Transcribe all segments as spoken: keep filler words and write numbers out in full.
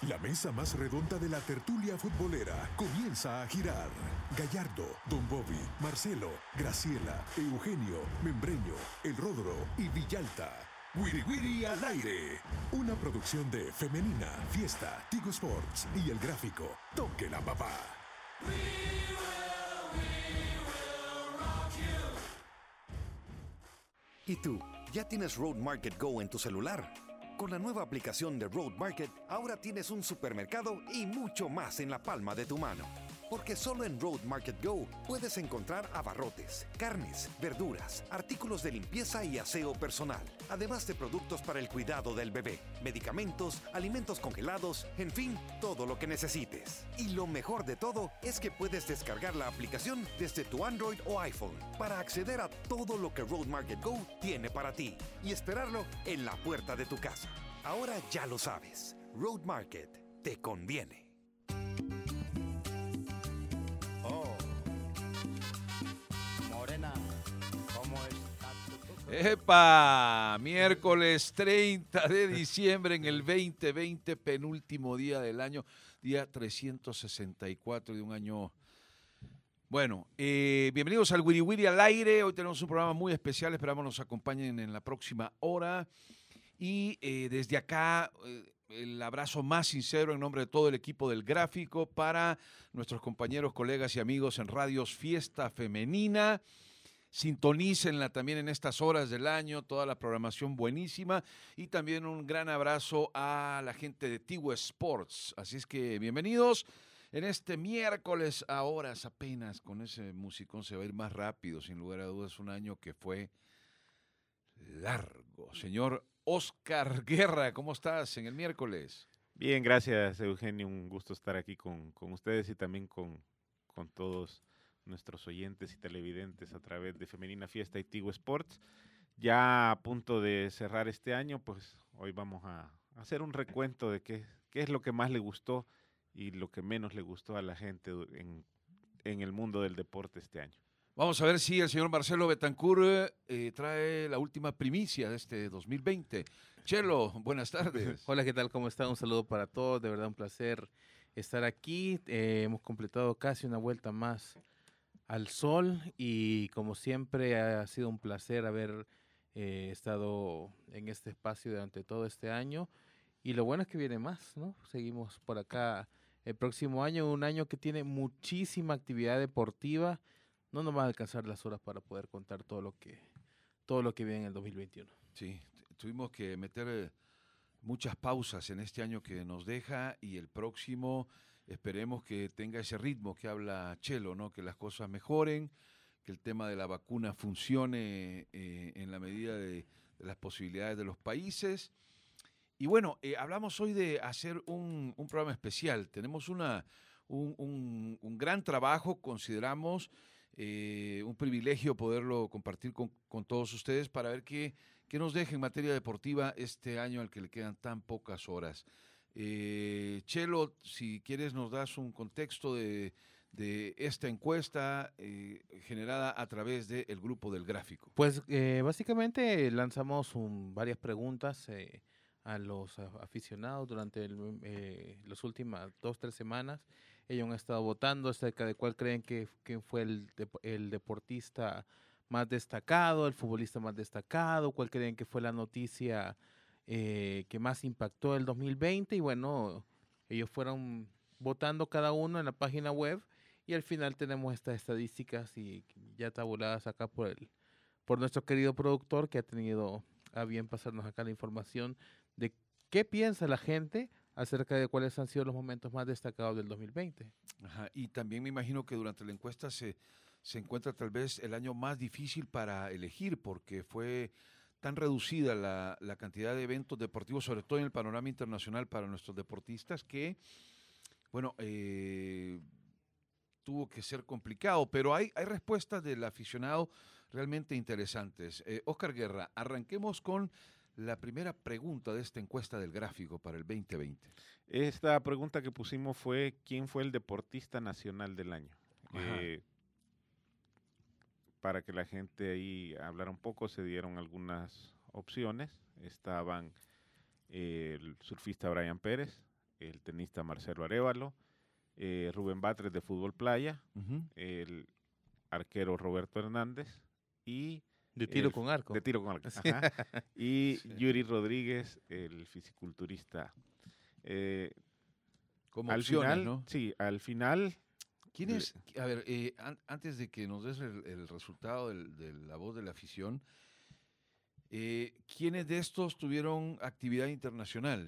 La mesa más redonda de la tertulia futbolera comienza a girar. Gallardo, Don Bobby, Marcelo, Graciela, Eugenio, Membreño, El Rodro y Villalta. Wiri Wiri al aire. Una producción de Femenina, Fiesta, Tigo Sports y El Gráfico. Toque la papá. We will, we will rock you. ¿Y tú? ¿Ya tienes Road Market Go en tu celular? Con la nueva aplicación de Road Market, ahora tienes un supermercado y mucho más en la palma de tu mano. Porque solo en Road Market Go puedes encontrar abarrotes, carnes, verduras, artículos de limpieza y aseo personal, además de productos para el cuidado del bebé, medicamentos, alimentos congelados, en fin, todo lo que necesites. Y lo mejor de todo es que puedes descargar la aplicación desde tu Android o iPhone para acceder a todo lo que Road Market Go tiene para ti y esperarlo en la puerta de tu casa. Ahora ya lo sabes, Road Market te conviene. ¡Epa! Miércoles treinta de diciembre en el veinte veinte, penúltimo día del año, día trescientos sesenta y cuatro de un año. Bueno, eh, bienvenidos al Wiri Wiri al aire. Hoy tenemos un programa muy especial, esperamos nos acompañen en la próxima hora. Y eh, desde acá, eh, el abrazo más sincero en nombre de todo el equipo del Gráfico para nuestros compañeros, colegas y amigos en Radios Fiesta Femenina. Sintonícenla también en estas horas del año, toda la programación buenísima y también un gran abrazo a la gente de Tigo Sports. Así es que bienvenidos en este miércoles a horas apenas, con ese musicón se va a ir más rápido, sin lugar a dudas, un año que fue largo. Señor Oscar Guerra, ¿cómo estás en el miércoles? Bien, gracias Eugenio, un gusto estar aquí con, con ustedes y también con, con todos nuestros oyentes y televidentes a través de Femenina Fiesta y Tigo Sports. Ya a punto de cerrar este año, pues hoy vamos a hacer un recuento de qué, qué es lo que más le gustó y lo que menos le gustó a la gente en, en el mundo del deporte este año. Vamos a ver si el señor Marcelo Betancourt eh, trae la última primicia de este dos mil veinte. Chelo, buenas tardes. Hola, ¿qué tal? ¿Cómo está? Un saludo para todos, de verdad un placer estar aquí. Eh, hemos completado casi una vuelta más al sol y como siempre ha sido un placer haber eh, estado en este espacio durante todo este año y lo bueno es que viene más, ¿no? Seguimos por acá el próximo año, un año que tiene muchísima actividad deportiva, no nos va a alcanzar las horas para poder contar todo lo que todo lo que viene en el dos mil veintiuno. Sí, tuvimos que meter eh, muchas pausas en este año que nos deja y el próximo esperemos que tenga ese ritmo que habla Chelo, ¿no? Que las cosas mejoren, que el tema de la vacuna funcione eh, en la medida de, de las posibilidades de los países. Y bueno, eh, hablamos hoy de hacer un, un programa especial. Tenemos una, un, un, un gran trabajo, consideramos eh, un privilegio poderlo compartir con, con todos ustedes para ver qué, qué nos deja en materia deportiva este año al que le quedan tan pocas horas. Eh, Chelo, si quieres nos das un contexto de, de esta encuesta eh, generada a través del grupo del Gráfico. Pues eh, básicamente lanzamos un, varias preguntas eh, a los aficionados durante el, eh, las últimas dos, tres semanas. Ellos han estado votando acerca de cuál creen que, que fue el, el deportista más destacado, el futbolista más destacado, cuál creen que fue la noticia Eh, que más impactó el dos mil veinte y bueno, ellos fueron votando cada uno en la página web y al final tenemos estas estadísticas y ya tabuladas acá por el por nuestro querido productor que ha tenido a bien pasarnos acá la información de qué piensa la gente acerca de cuáles han sido los momentos más destacados del dos mil veinte. Ajá, y también me imagino que durante la encuesta se, se encuentra tal vez el año más difícil para elegir porque fue tan reducida la, la cantidad de eventos deportivos, sobre todo en el panorama internacional para nuestros deportistas, que, bueno, eh, tuvo que ser complicado, pero hay, hay respuestas del aficionado realmente interesantes. Eh, Oscar Guerra, arranquemos con la primera pregunta de esta encuesta del Gráfico para el veinte veinte. Esta pregunta que pusimos fue, ¿quién fue el deportista nacional del año? Eh, para que la gente ahí hablara un poco, se dieron algunas opciones. Estaban eh, el surfista Brian Pérez, el tenista Marcelo Arévalo, eh, Rubén Batres de Fútbol Playa, Ujú. el arquero Roberto Hernández y De tiro el- con arco. de tiro con arco, ajá, y Sí. Yuri Rodríguez, el fisiculturista. Eh, Como al opciones, final, ¿no? sí, al final, ¿Quién Le- es? A ver, eh, an- antes de que nos des el, el resultado del- de la voz de la afición, eh, ¿quiénes de estos tuvieron actividad internacional?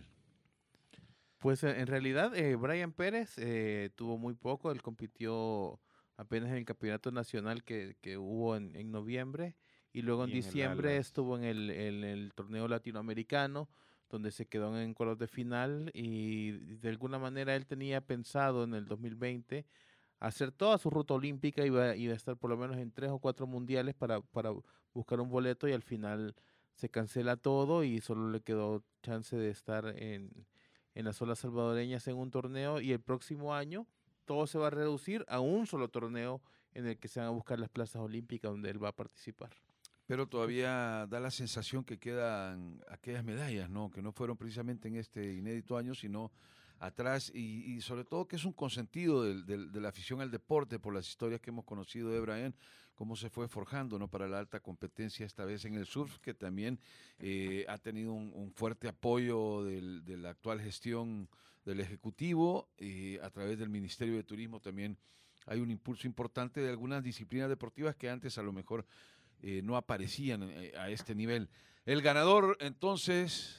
Pues eh, en realidad eh, Brian Pérez eh, tuvo muy poco, él compitió apenas en el campeonato nacional que, que hubo en, en noviembre y luego en Y en el diciembre Alas. estuvo en el, en el torneo latinoamericano donde se quedó en cuartos de final y de alguna manera él tenía pensado en el dos mil veinte hacer toda su ruta olímpica, iba, iba a estar por lo menos en tres o cuatro mundiales para, para buscar un boleto y al final se cancela todo y solo le quedó chance de estar en, en las olas salvadoreñas en un torneo y el próximo año todo se va a reducir a un solo torneo en el que se van a buscar las plazas olímpicas donde él va a participar. Pero todavía da la sensación que quedan aquellas medallas, ¿no? Que no fueron precisamente en este inédito año, sino atrás y, y sobre todo que es un consentido del- del- de la afición al deporte por las historias que hemos conocido de Brian, cómo se fue forjando, ¿no? Para la alta competencia esta vez en el surf, que también eh, ha tenido un, un fuerte apoyo del- de la actual gestión del Ejecutivo eh, a través del Ministerio de Turismo también hay un impulso importante de algunas disciplinas deportivas que antes a lo mejor eh, no aparecían eh, a este nivel. El ganador, entonces,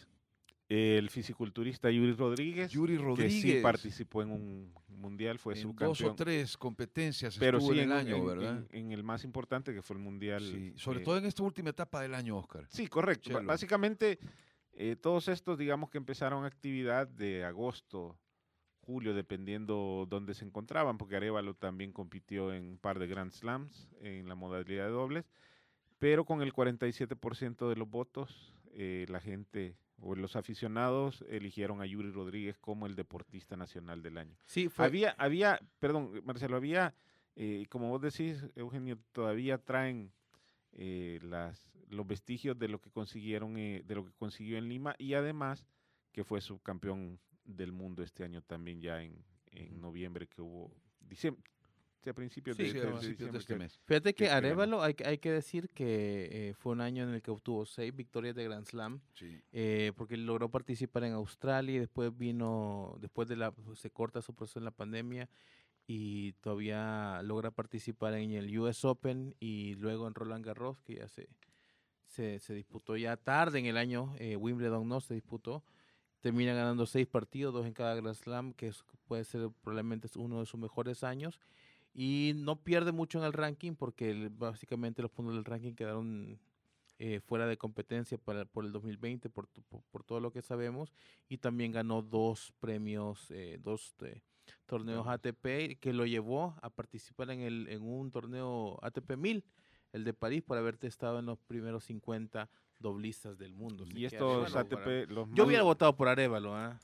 el fisiculturista Yuri Rodríguez, Yuri que Rodríguez, sí participó en un mundial, fue en subcampeón. dos o tres competencias pero estuvo sí en el en, año, en- ¿verdad? en- en el más importante, que fue el mundial. Sí, sobre eh, todo en esta última etapa del año, Oscar. Sí, correcto. Ba- Chelo. Básicamente, eh, todos estos, digamos que empezaron actividad de agosto, julio, dependiendo dónde se encontraban, porque Arévalo también compitió en un par de Grand Slams en la modalidad de dobles, pero con el cuarenta y siete por ciento de los votos, eh, la gente o los aficionados eligieron a Yuri Rodríguez como el deportista nacional del año. Sí, fue, Había, había, perdón, Marcelo, había, eh, como vos decís, Eugenio, todavía traen eh, las, los vestigios de lo que consiguieron, eh, de lo que consiguió en Lima y además que fue subcampeón del mundo este año también ya en, en noviembre que hubo, diciembre, a principios Sí, de, Sí, de- a de principios de diciembre este que- mes. Fíjate que- que que ganó. Arévalo, hay, que- hay que decir que eh, fue un año en el que obtuvo seis victorias de Grand Slam, Sí. eh, porque él logró participar en Australia y después vino, después de la, pues, se corta su proceso en la pandemia y todavía logra participar en el U S Open y luego en Roland Garros, que ya se, se, se disputó ya tarde en el año, eh, Wimbledon no se disputó, termina ganando seis partidos, dos en cada Grand Slam, que es- puede ser probablemente uno de sus mejores años. Y no pierde mucho en el ranking porque el- básicamente los puntos del ranking quedaron eh, fuera de competencia para, por el dos mil veinte, por, tu- por, por todo lo que sabemos. Y también ganó dos premios, eh, dos eh, torneos A T P que lo llevó a participar en, el, en un torneo A T P mil, el de París, por haberte estado en los primeros cincuenta doblistas del mundo. Así y que estos Arévalo, A T para- P, los Yo más- hubiera votado por Arévalo, ¿ah?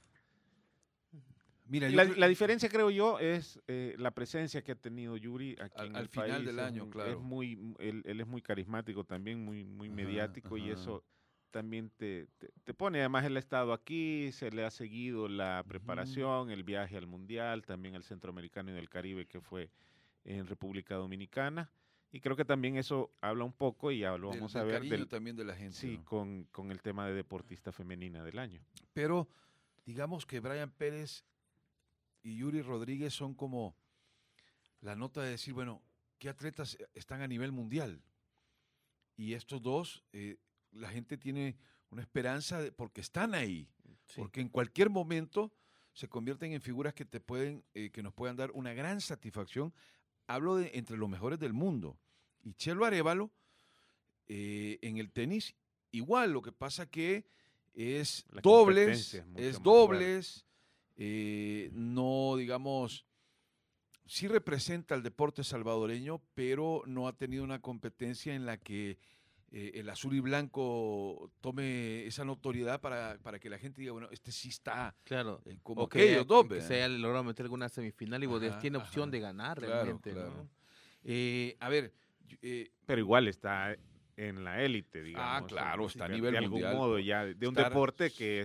Mira, yo la, creo- la diferencia, creo yo, es eh, la presencia que ha tenido Yuri aquí Al- en al el final país. del Es año, un- claro. Es muy, m- él, él es muy carismático también, muy, muy Ajá, mediático y ajá. eso también te, te, te pone. Además, él ha estado aquí, se le ha seguido la preparación, el viaje al Mundial, también al Centroamericano y del Caribe, que fue en República Dominicana. Y creo que también eso habla un poco, y ya lo del- vamos del a ver, cariño del, también de la gente. sí, ¿no? con, con el tema de deportista femenina del año. Pero digamos que Brian Pérez y Yuri Rodríguez son como la nota de decir, bueno, ¿qué atletas están a nivel mundial? Y estos dos, eh, la gente tiene una esperanza de- porque están ahí, Sí. porque en cualquier momento se convierten en figuras que te pueden, eh, que nos puedan dar una gran satisfacción. Hablo de entre los mejores del mundo. Y Chelo Arévalo, eh, en el tenis, igual, lo que pasa que es La dobles, competencia es mucho es más dobles, eh, no, digamos, sí representa el deporte salvadoreño, pero no ha tenido una competencia en la que eh, el azul y blanco tome esa notoriedad para, para que la gente diga, bueno, este sí está Claro. eh, como O que, aquellos dos, que ¿verdad? se haya logrado meter alguna semifinal y vos Ajá, tiene ajá. opción de ganar Claro, realmente, claro. ¿no? Eh, a ver, yo- eh, Pero igual está en la élite, digamos. claro, en- está a de- nivel de algún mundial, modo pues. ya, de un Estar- deporte que es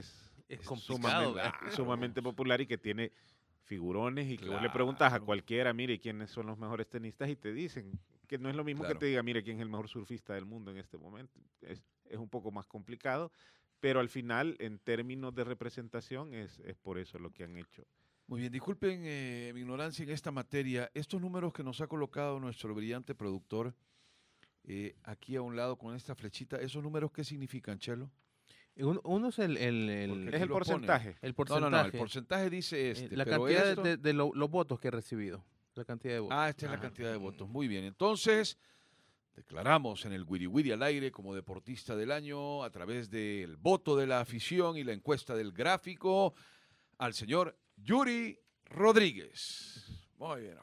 Es Es complicado. sumamente, ¿verdad? sumamente popular y que tiene figurones y que vos le Claro. preguntas a cualquiera, mire, quiénes son los mejores tenistas y te dicen que no es lo mismo Claro. que te diga, mire, quién es el mejor surfista del mundo en este momento. Es, es un poco más complicado, pero al final, en términos de representación, es, es por eso lo que han hecho. Muy bien, disculpen eh, mi ignorancia en esta materia. Estos números que nos ha colocado nuestro brillante productor eh, aquí a un lado con esta flechita, ¿esos números qué significan, Chelo? Un- Uno es el, el, el- Porque Es aquí el lo porcentaje. el No, porcentaje. no, no, el porcentaje dice eh, este, la pero cantidad esto- de, de- de lo- los votos que he recibido. La cantidad de votos. Ah, esta es la Ajá. cantidad de votos. Muy bien, entonces declaramos en el Wiri Wiri al aire como deportista del año a través del voto de la afición y la encuesta del gráfico al señor Yuri Rodríguez. Muy bien.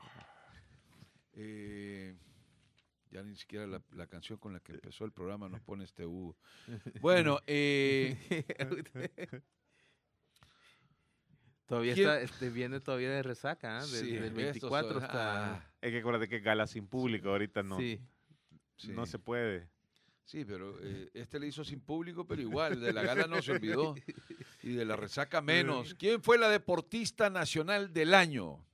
Eh, ya ni siquiera la, la canción con la que empezó el programa nos pone este U. Bueno, eh, Todavía ¿quién- está, este, viene todavía de resaca, ¿ah? Del, sí, del estos veinticuatro son- hasta... ah, Hay que acordar que gala sin público ahorita no, Sí. no sí. se puede. Sí, pero eh, este le hizo sin público, pero igual, de la gala no se olvidó. Y de la resaca menos. ¿Quién fue la deportista nacional del año?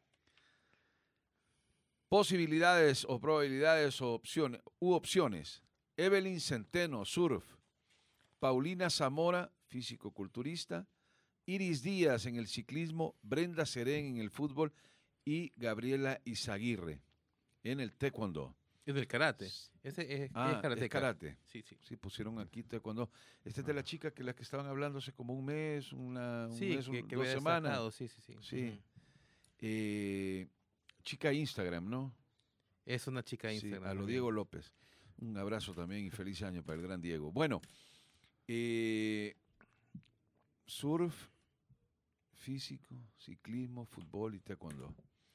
Posibilidades o probabilidades o opciones, u opciones. Evelyn Centeno, surf. Paulina Zamora, físico-culturista. Iris Díaz en el ciclismo. Brenda Serén en el fútbol. Y Gabriela Izaguirre en el taekwondo. Es del karate. Ese es, Ah, es karateca. es karate. Sí, sí. Sí, pusieron aquí taekwondo. Esta es de la chica que la que estaban hablando hace como un mes, una, un Sí, mes, que, un- que dos había semanas. destacado, sí, sí, sí. Sí. Ujú. Eh, chica Instagram, ¿no? Es una chica Sí, Instagram. a lo muy Diego bien. López. Un abrazo también y feliz año para el gran Diego. Bueno, eh, surf, físico, ciclismo, fútbol y taekwondo.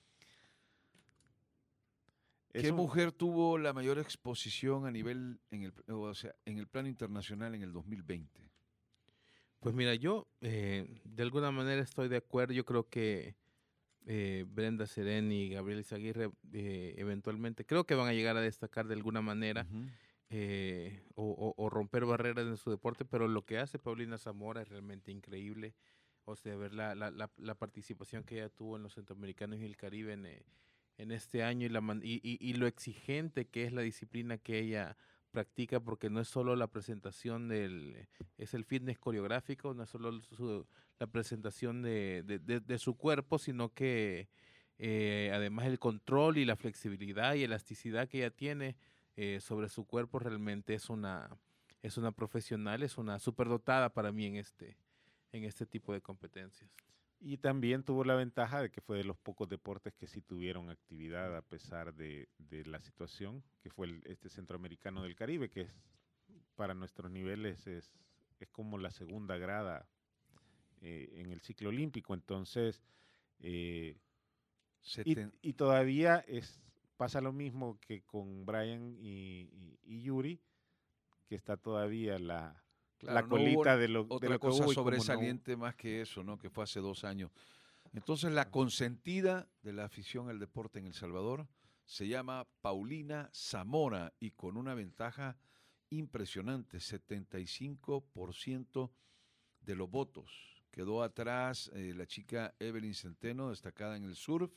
Es ¿Qué un- mujer tuvo la mayor exposición a nivel, en el, o sea, en el plano internacional en el dos mil veinte? Pues mira, yo eh, de alguna manera estoy de acuerdo. Yo creo que eh, Brenda Serén y Gabriel Izaguirre eh, eventualmente creo que van a llegar a destacar de alguna manera Ujú. eh, o, o- o romper barreras en su deporte, pero lo que hace Paulina Zamora es realmente increíble. O sea, ver la, la, la, la participación que ella tuvo en los Centroamericanos y el Caribe en, eh, en este año y, la, man- y, y, y lo exigente que es la disciplina que ella practica, porque no es solo la presentación del, es el fitness coreográfico, no es solo su- la presentación de, de, de- de su cuerpo, sino que eh, además el control y la flexibilidad y elasticidad que ella tiene eh, sobre su cuerpo realmente es una, es una profesional, es una superdotada para mí en este, en este tipo de competencias. Y también tuvo la ventaja de que fue de los pocos deportes que sí tuvieron actividad a pesar de, de la situación, que fue el, este centroamericano del Caribe, que es para nuestros niveles es, es como la segunda grada eh, en el ciclo olímpico. Entonces, eh, y, Seten- y todavía es, pasa lo mismo que con Brian y, y- y Yuri, que está todavía la, Claro, la no hubo colita de lo, de otra lo que cosa hubo y como no hubo. sobresaliente más que eso, ¿no? Que fue hace dos años. Entonces, la consentida de la afición al deporte en El Salvador se llama Paulina Zamora y con una ventaja impresionante, setenta y cinco por ciento de los votos. Quedó atrás eh, la chica Evelyn Centeno, destacada en el surf.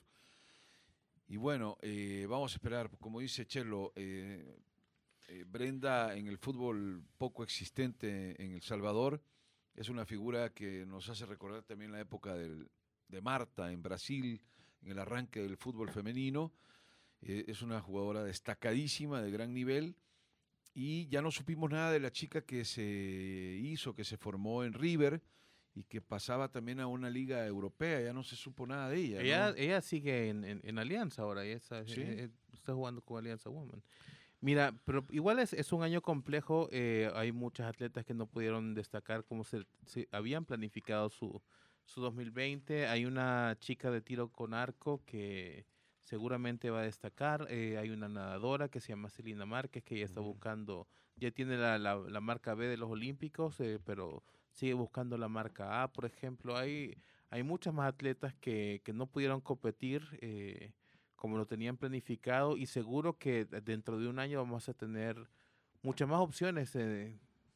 Y bueno, eh, vamos a esperar, como dice Chelo, eh, eh, Brenda en el fútbol poco existente en El Salvador, es una figura que nos hace recordar también la época del, de Marta en Brasil, en el arranque del fútbol femenino. Eh, es una jugadora destacadísima, de gran nivel, y ya no supimos nada de la chica que se hizo, que se formó en River y que pasaba también a una liga europea, ya no se supo nada de ella. Ella, ¿no? ella sigue en, en, en Alianza ahora, ella está, Sí. eh, eh, está jugando con Alianza Woman. Mira, pero igual es, es un año complejo, eh, hay muchas atletas que no pudieron destacar como se, se habían planificado su, su dos mil veinte. Hay una chica de tiro con arco que seguramente va a destacar, eh, hay una nadadora que se llama Celina Márquez que ya está Ujú. buscando, ya tiene la, la, la marca B de los Olímpicos, eh, pero sigue buscando la marca A, por ejemplo. Hay, hay muchas más atletas que, que no pudieron competir eh, como lo tenían planificado y seguro que dentro de un año vamos a tener muchas más opciones eh,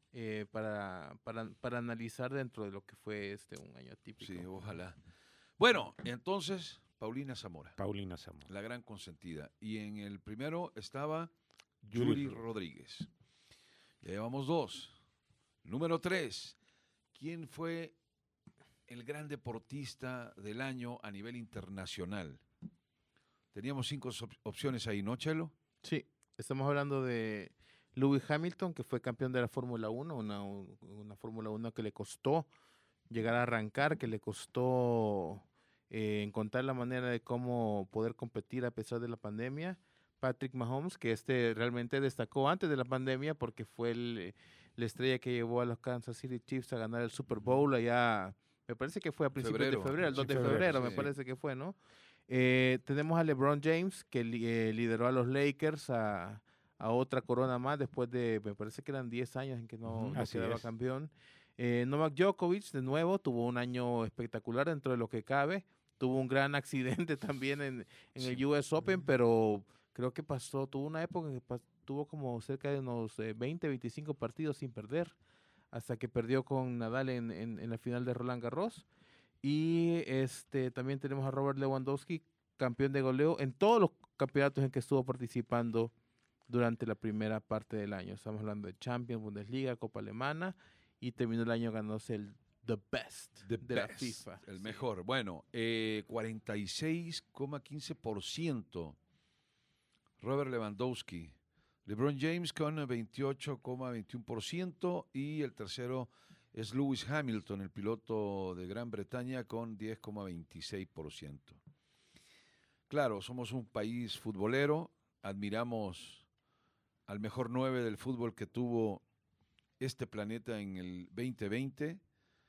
eh, para, para, para analizar dentro de lo que fue este un año atípico. Sí, ojalá. Bueno, entonces, Paulina Zamora, Paulina Zamora. la gran consentida. Y en el primero estaba Yuri Yuri Rodríguez. Ya llevamos dos. Número tres. ¿Quién fue el gran deportista del año a nivel internacional? Teníamos cinco op- opciones ahí, ¿no, Chelo? Sí, estamos hablando de Lewis Hamilton, que fue campeón de la Fórmula uno, una, una Fórmula uno que le costó llegar a arrancar, que le costó eh, encontrar la manera de cómo poder competir a pesar de la pandemia. Patrick Mahomes, que este realmente destacó antes de la pandemia porque fue el, la estrella que llevó a los Kansas City Chiefs a ganar el Super Bowl allá, me parece que fue a principios Febrero. de febrero, el Sí, dos de febrero, febrero, me sí. parece que fue, ¿no? Eh, tenemos a LeBron James, que li- eh, lideró a los Lakers a, a otra corona más después de, me parece que eran diez años en que no, Ujú. no Así quedaba es. campeón. Eh, Novak Djokovic, de nuevo, tuvo un año espectacular dentro de lo que cabe. Tuvo un gran accidente también en, en Sí. el U S Open, pero creo que pasó, tuvo una época que pas- tuvo como cerca de unos eh, veinte, veinticinco partidos sin perder, hasta que perdió con Nadal en, en, en la final de Roland Garros. Y este también tenemos a Robert Lewandowski, campeón de goleo en todos los campeonatos en que estuvo participando durante la primera parte del año. Estamos hablando de Champions, Bundesliga, Copa Alemana, y terminó el año ganándose el The Best The de la best, FIFA. el Sí. mejor. Bueno, eh, cuarenta y seis coma quince por ciento Robert Lewandowski. LeBron James con veintiocho coma veintiuno por ciento y el tercero es Lewis Hamilton, el piloto de Gran Bretaña, con diez coma veintiséis por ciento. Claro, somos un país futbolero, admiramos al mejor nueve del fútbol que tuvo este planeta en el veinte veinte,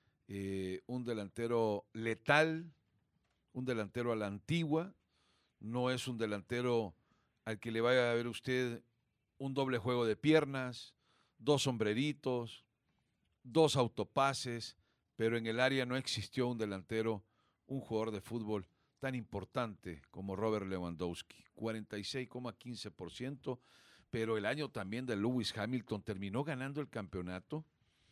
eh, un delantero letal, un delantero a la antigua, no es un delantero al que le vaya a ver usted un doble juego de piernas, dos sombreritos, dos autopases, pero en el área no existió un delantero, un jugador de fútbol tan importante como Robert Lewandowski, cuarenta y seis coma quince por ciento, pero el año también de Lewis Hamilton terminó ganando el campeonato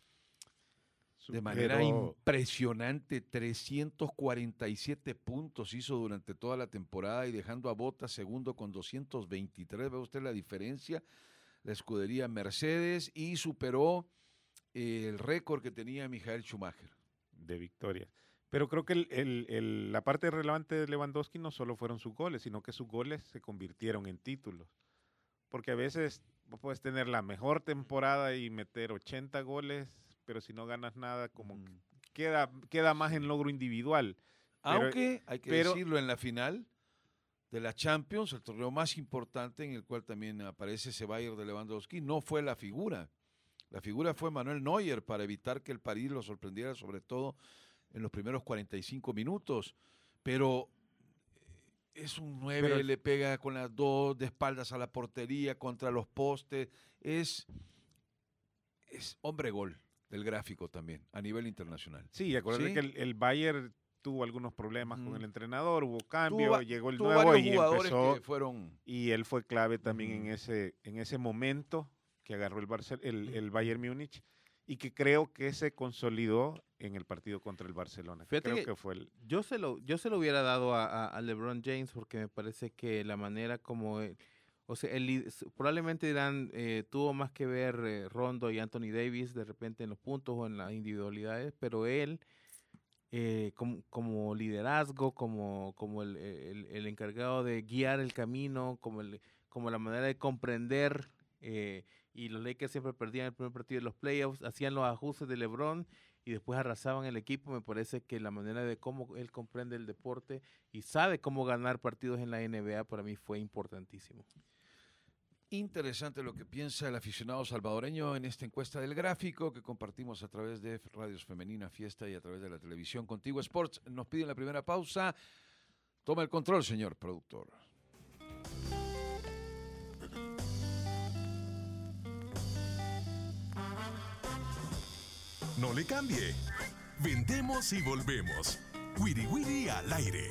de manera Superó- impresionante, trescientos cuarenta y siete puntos hizo durante toda la temporada y dejando a Bottas segundo con doscientos veintitrés, ve usted la diferencia, la escudería Mercedes, y superó eh, el récord que tenía Michael Schumacher. de victorias. Pero creo que el- el- el- la parte relevante de Lewandowski no solo fueron sus goles, sino que sus goles se convirtieron en títulos. Porque a veces vos puedes tener la mejor temporada y meter ochenta goles, pero si no ganas nada, como que queda, queda más en logro individual. Pero- Aunque, hay que pero- decirlo, en la final de la Champions, el torneo más importante en el cual también aparece ese Bayern de Lewandowski, no fue la figura. La figura fue Manuel Neuer para evitar que el París lo sorprendiera, sobre todo en los primeros cuarenta y cinco minutos. Pero eh, es un nueve, Pero- le pega con las dos, de espaldas a la portería, contra los postes. Es, es hombre gol del gráfico también, a nivel internacional. Sí, acuérdate ¿Sí? que el, el Bayern tuvo algunos problemas Ujú. con el entrenador, hubo cambio, Tuvo va- llegó el tuvo nuevo varios y jugadores empezó, que fueron... y él fue clave también en Ujú. ese en ese momento que agarró el, Barcel- el, el Bayern Múnich y que creo que se consolidó en el partido contra el Barcelona. Fíjate Creo que que fue el... Yo se lo, yo se lo hubiera dado a, a- a LeBron James porque me parece que la manera como, él- o sea, él li- s- probablemente dirán, eh, tuvo más que ver eh, Rondo y Anthony Davis de repente en los puntos o en las individualidades, pero él eh, como, como liderazgo, como, como el, el- el encargado de guiar el camino, como, el, como la manera de comprender, eh, y los Lakers siempre perdían el primer partido de los playoffs, hacían los ajustes de LeBron y después arrasaban el equipo. Me parece que la manera de cómo él comprende el deporte y sabe cómo ganar partidos en la N B A para mí fue importantísimo. Interesante lo que piensa el aficionado salvadoreño en esta encuesta del gráfico que compartimos a través de Radios Femenina Fiesta y a través de la televisión Contigo Sports. Nos piden la primera pausa. Toma el control, señor productor. No le cambie. Vendemos y volvemos. Wiri Wiri al aire.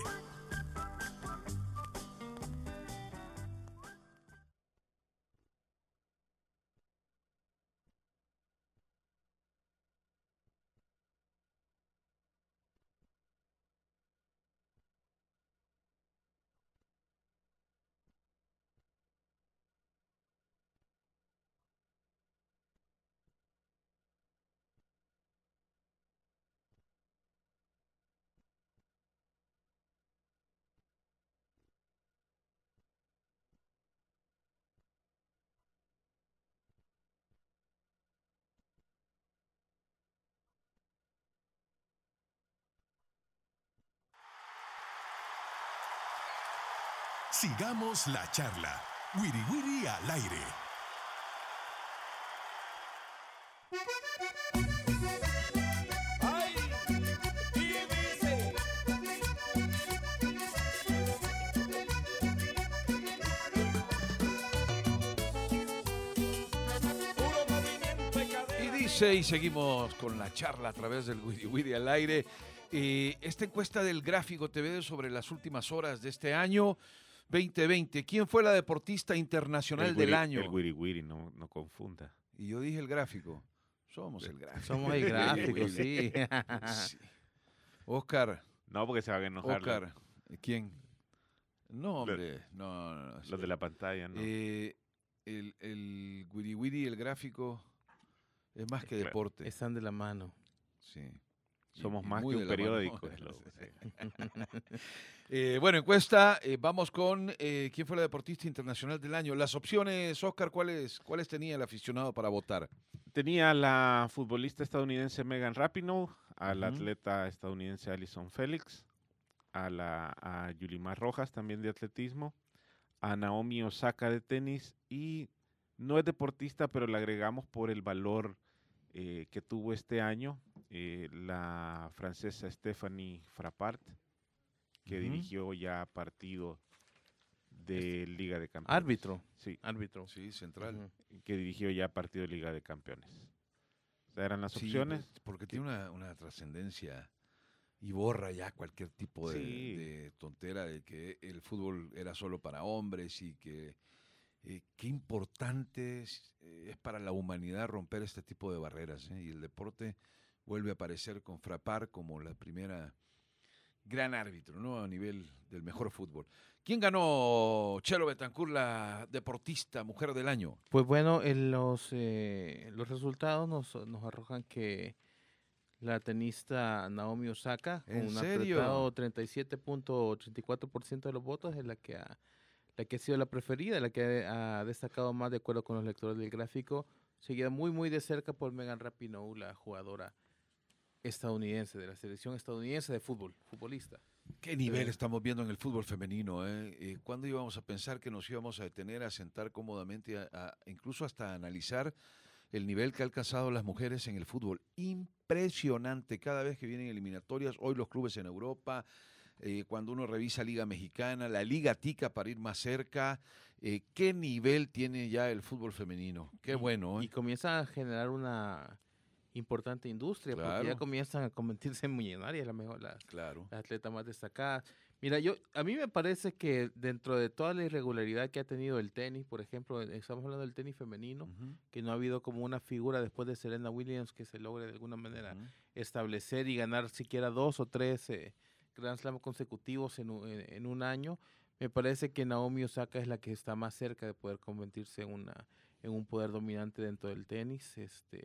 Sigamos la charla. Wiri Wiri al aire. Ay, y dice. Puro movimiento de cadera. Y dice, y seguimos con la charla a través del Wiri Wiri al aire. Eh, esta encuesta del Gráfico T V sobre las últimas horas de este año veinte veinte. ¿Quién fue la deportista internacional El del wiri- año? El wiri wiri, no, no confunda. Y yo dije el Gráfico. Somos el Gráfico. Somos el gráfico, sí. Sí. Oscar, No, porque se van a enojar los- Oscar, ¿quién? No, hombre, no, no, no. los de la pantalla, ¿no? Eh, el, el Wiri Wiri, el Gráfico, es más que Claro. deporte. Están de la mano. Sí. Y- Somos y más muy que de un la mano. periódico. es lo- sí. Eh, bueno, encuesta, eh, vamos con eh, quién fue la deportista internacional del año. Las opciones, Oscar, ¿cuáles, ¿cuáles tenía el aficionado para votar? Tenía a la futbolista estadounidense Megan Rapinoe, al Ujú. atleta estadounidense Allyson Felix, a la a Yulimar Rojas también de atletismo, a Naomi Osaka de tenis y no es deportista, pero le agregamos por el valor eh, que tuvo este año eh, la francesa Stephanie Frappart, que Ujú. dirigió ya partido de Liga de Campeones. Árbitro. Sí, Árbitro. Sí, central. Ujú. que dirigió ya partido de Liga de Campeones. O sea, eran las Sí, opciones. pues, porque tiene una, una trascendencia y borra ya cualquier tipo de, Sí. de tontera de que el fútbol era solo para hombres y que eh, qué importante es, eh, es para la humanidad romper este tipo de barreras. ¿eh? Y el deporte vuelve a aparecer con Frappart como la primera gran árbitro, ¿no? A nivel del mejor fútbol. ¿Quién ganó, Chelo Betancourt, la deportista mujer del año? Pues bueno, en los, eh, los resultados nos, nos arrojan que la tenista Naomi Osaka, con ¿En un serio? apretado treinta y siete punto ochenta y cuatro por ciento de los votos, es la que ha, la que ha sido la preferida, la que ha destacado más de acuerdo con los lectores del Gráfico, seguida muy muy de cerca por Megan Rapinoe, la jugadora estadounidense, de la selección estadounidense de fútbol, futbolista. ¿Qué nivel Eh. estamos viendo en el fútbol femenino? Eh? Eh, ¿Cuándo íbamos a pensar que nos íbamos a detener, a sentar cómodamente, a, a- incluso hasta analizar el nivel que ha alcanzado las mujeres en el fútbol? Impresionante. Cada vez que vienen eliminatorias, hoy los clubes en Europa, eh, cuando uno revisa Liga Mexicana, la Liga Tica para ir más cerca, eh, ¿qué nivel tiene ya el fútbol femenino? Qué Y- bueno. ¿eh? Y comienza a generar una importante industria, porque Claro. ya comienzan a convertirse en millonarias, la mejor, las, Claro. las atletas más destacadas. Mira, yo a mí me parece que dentro de toda la irregularidad que ha tenido el tenis, por ejemplo, eh, estamos hablando del tenis femenino, Ujú, que no ha habido como una figura después de Serena Williams que se logre de alguna manera ujú. establecer y ganar siquiera dos o tres eh, Grand Slam consecutivos en un, en- en un año. Me parece que Naomi Osaka es la que está más cerca de poder convertirse en una en un poder dominante dentro del tenis. Este,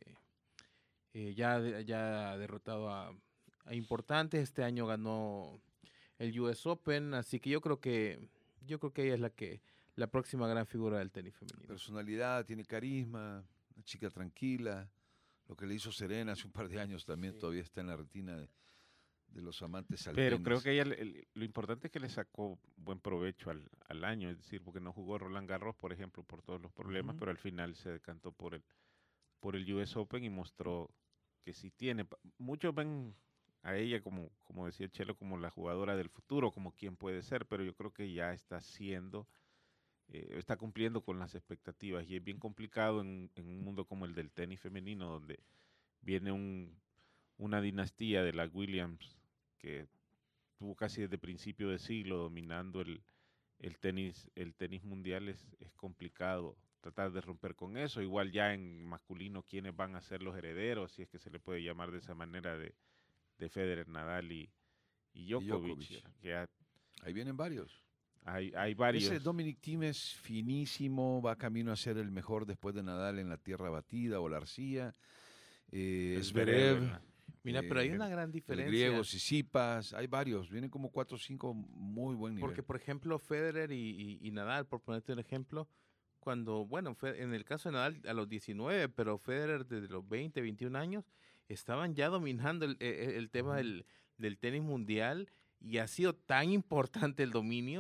eh, ya, de- ya ha derrotado a, a importantes. Este año ganó el U S Open, así que yo creo que yo creo que ella es la que la próxima gran figura del tenis femenino. Personalidad, tiene carisma, una chica tranquila. Lo que le hizo Serena hace un par de años también Sí. todavía está en la retina de, de los amantes al Pero tenis. creo que ella, el- el- lo importante es que le sacó buen provecho al, al año, es decir, porque no jugó Roland Garros, por ejemplo, por todos los problemas, Ujú. pero al final se decantó por el, por el U S Open y mostró que sí tiene. Pa- Muchos ven a ella, como, como decía Chelo, como la jugadora del futuro, como quien puede ser, pero yo creo que ya está siendo, eh, está cumpliendo con las expectativas y es bien complicado en, en un mundo como el del tenis femenino, donde viene un, una dinastía de las Williams que tuvo casi desde principio de siglo dominando el, el tenis, el tenis mundial, es, es complicado tratar de romper con eso. Igual ya en masculino, quiénes van a ser los herederos, si es que se le puede llamar de esa manera, de, de Federer, Nadal y, y Djokovic. Djokovic. Ya Ahí vienen varios. hay, hay varios. Ese Dominic Thiem es finísimo, va camino a ser el mejor después de Nadal en la tierra batida o la arcilla. Eh, El Zverev, ¿verdad? Mira, pero hay eh, una gran el diferencia. griego, Tsitsipas, hay varios, vienen como cuatro o cinco muy buen nivel. Porque, por ejemplo, Federer y, y- y Nadal, por ponerte un ejemplo, cuando, bueno, Fe- en el caso de Nadal a los diecinueve, pero Federer desde los veinte, veintiún años, estaban ya dominando el, e- e- el tema Ujú. del, del tenis mundial y ha sido tan importante el dominio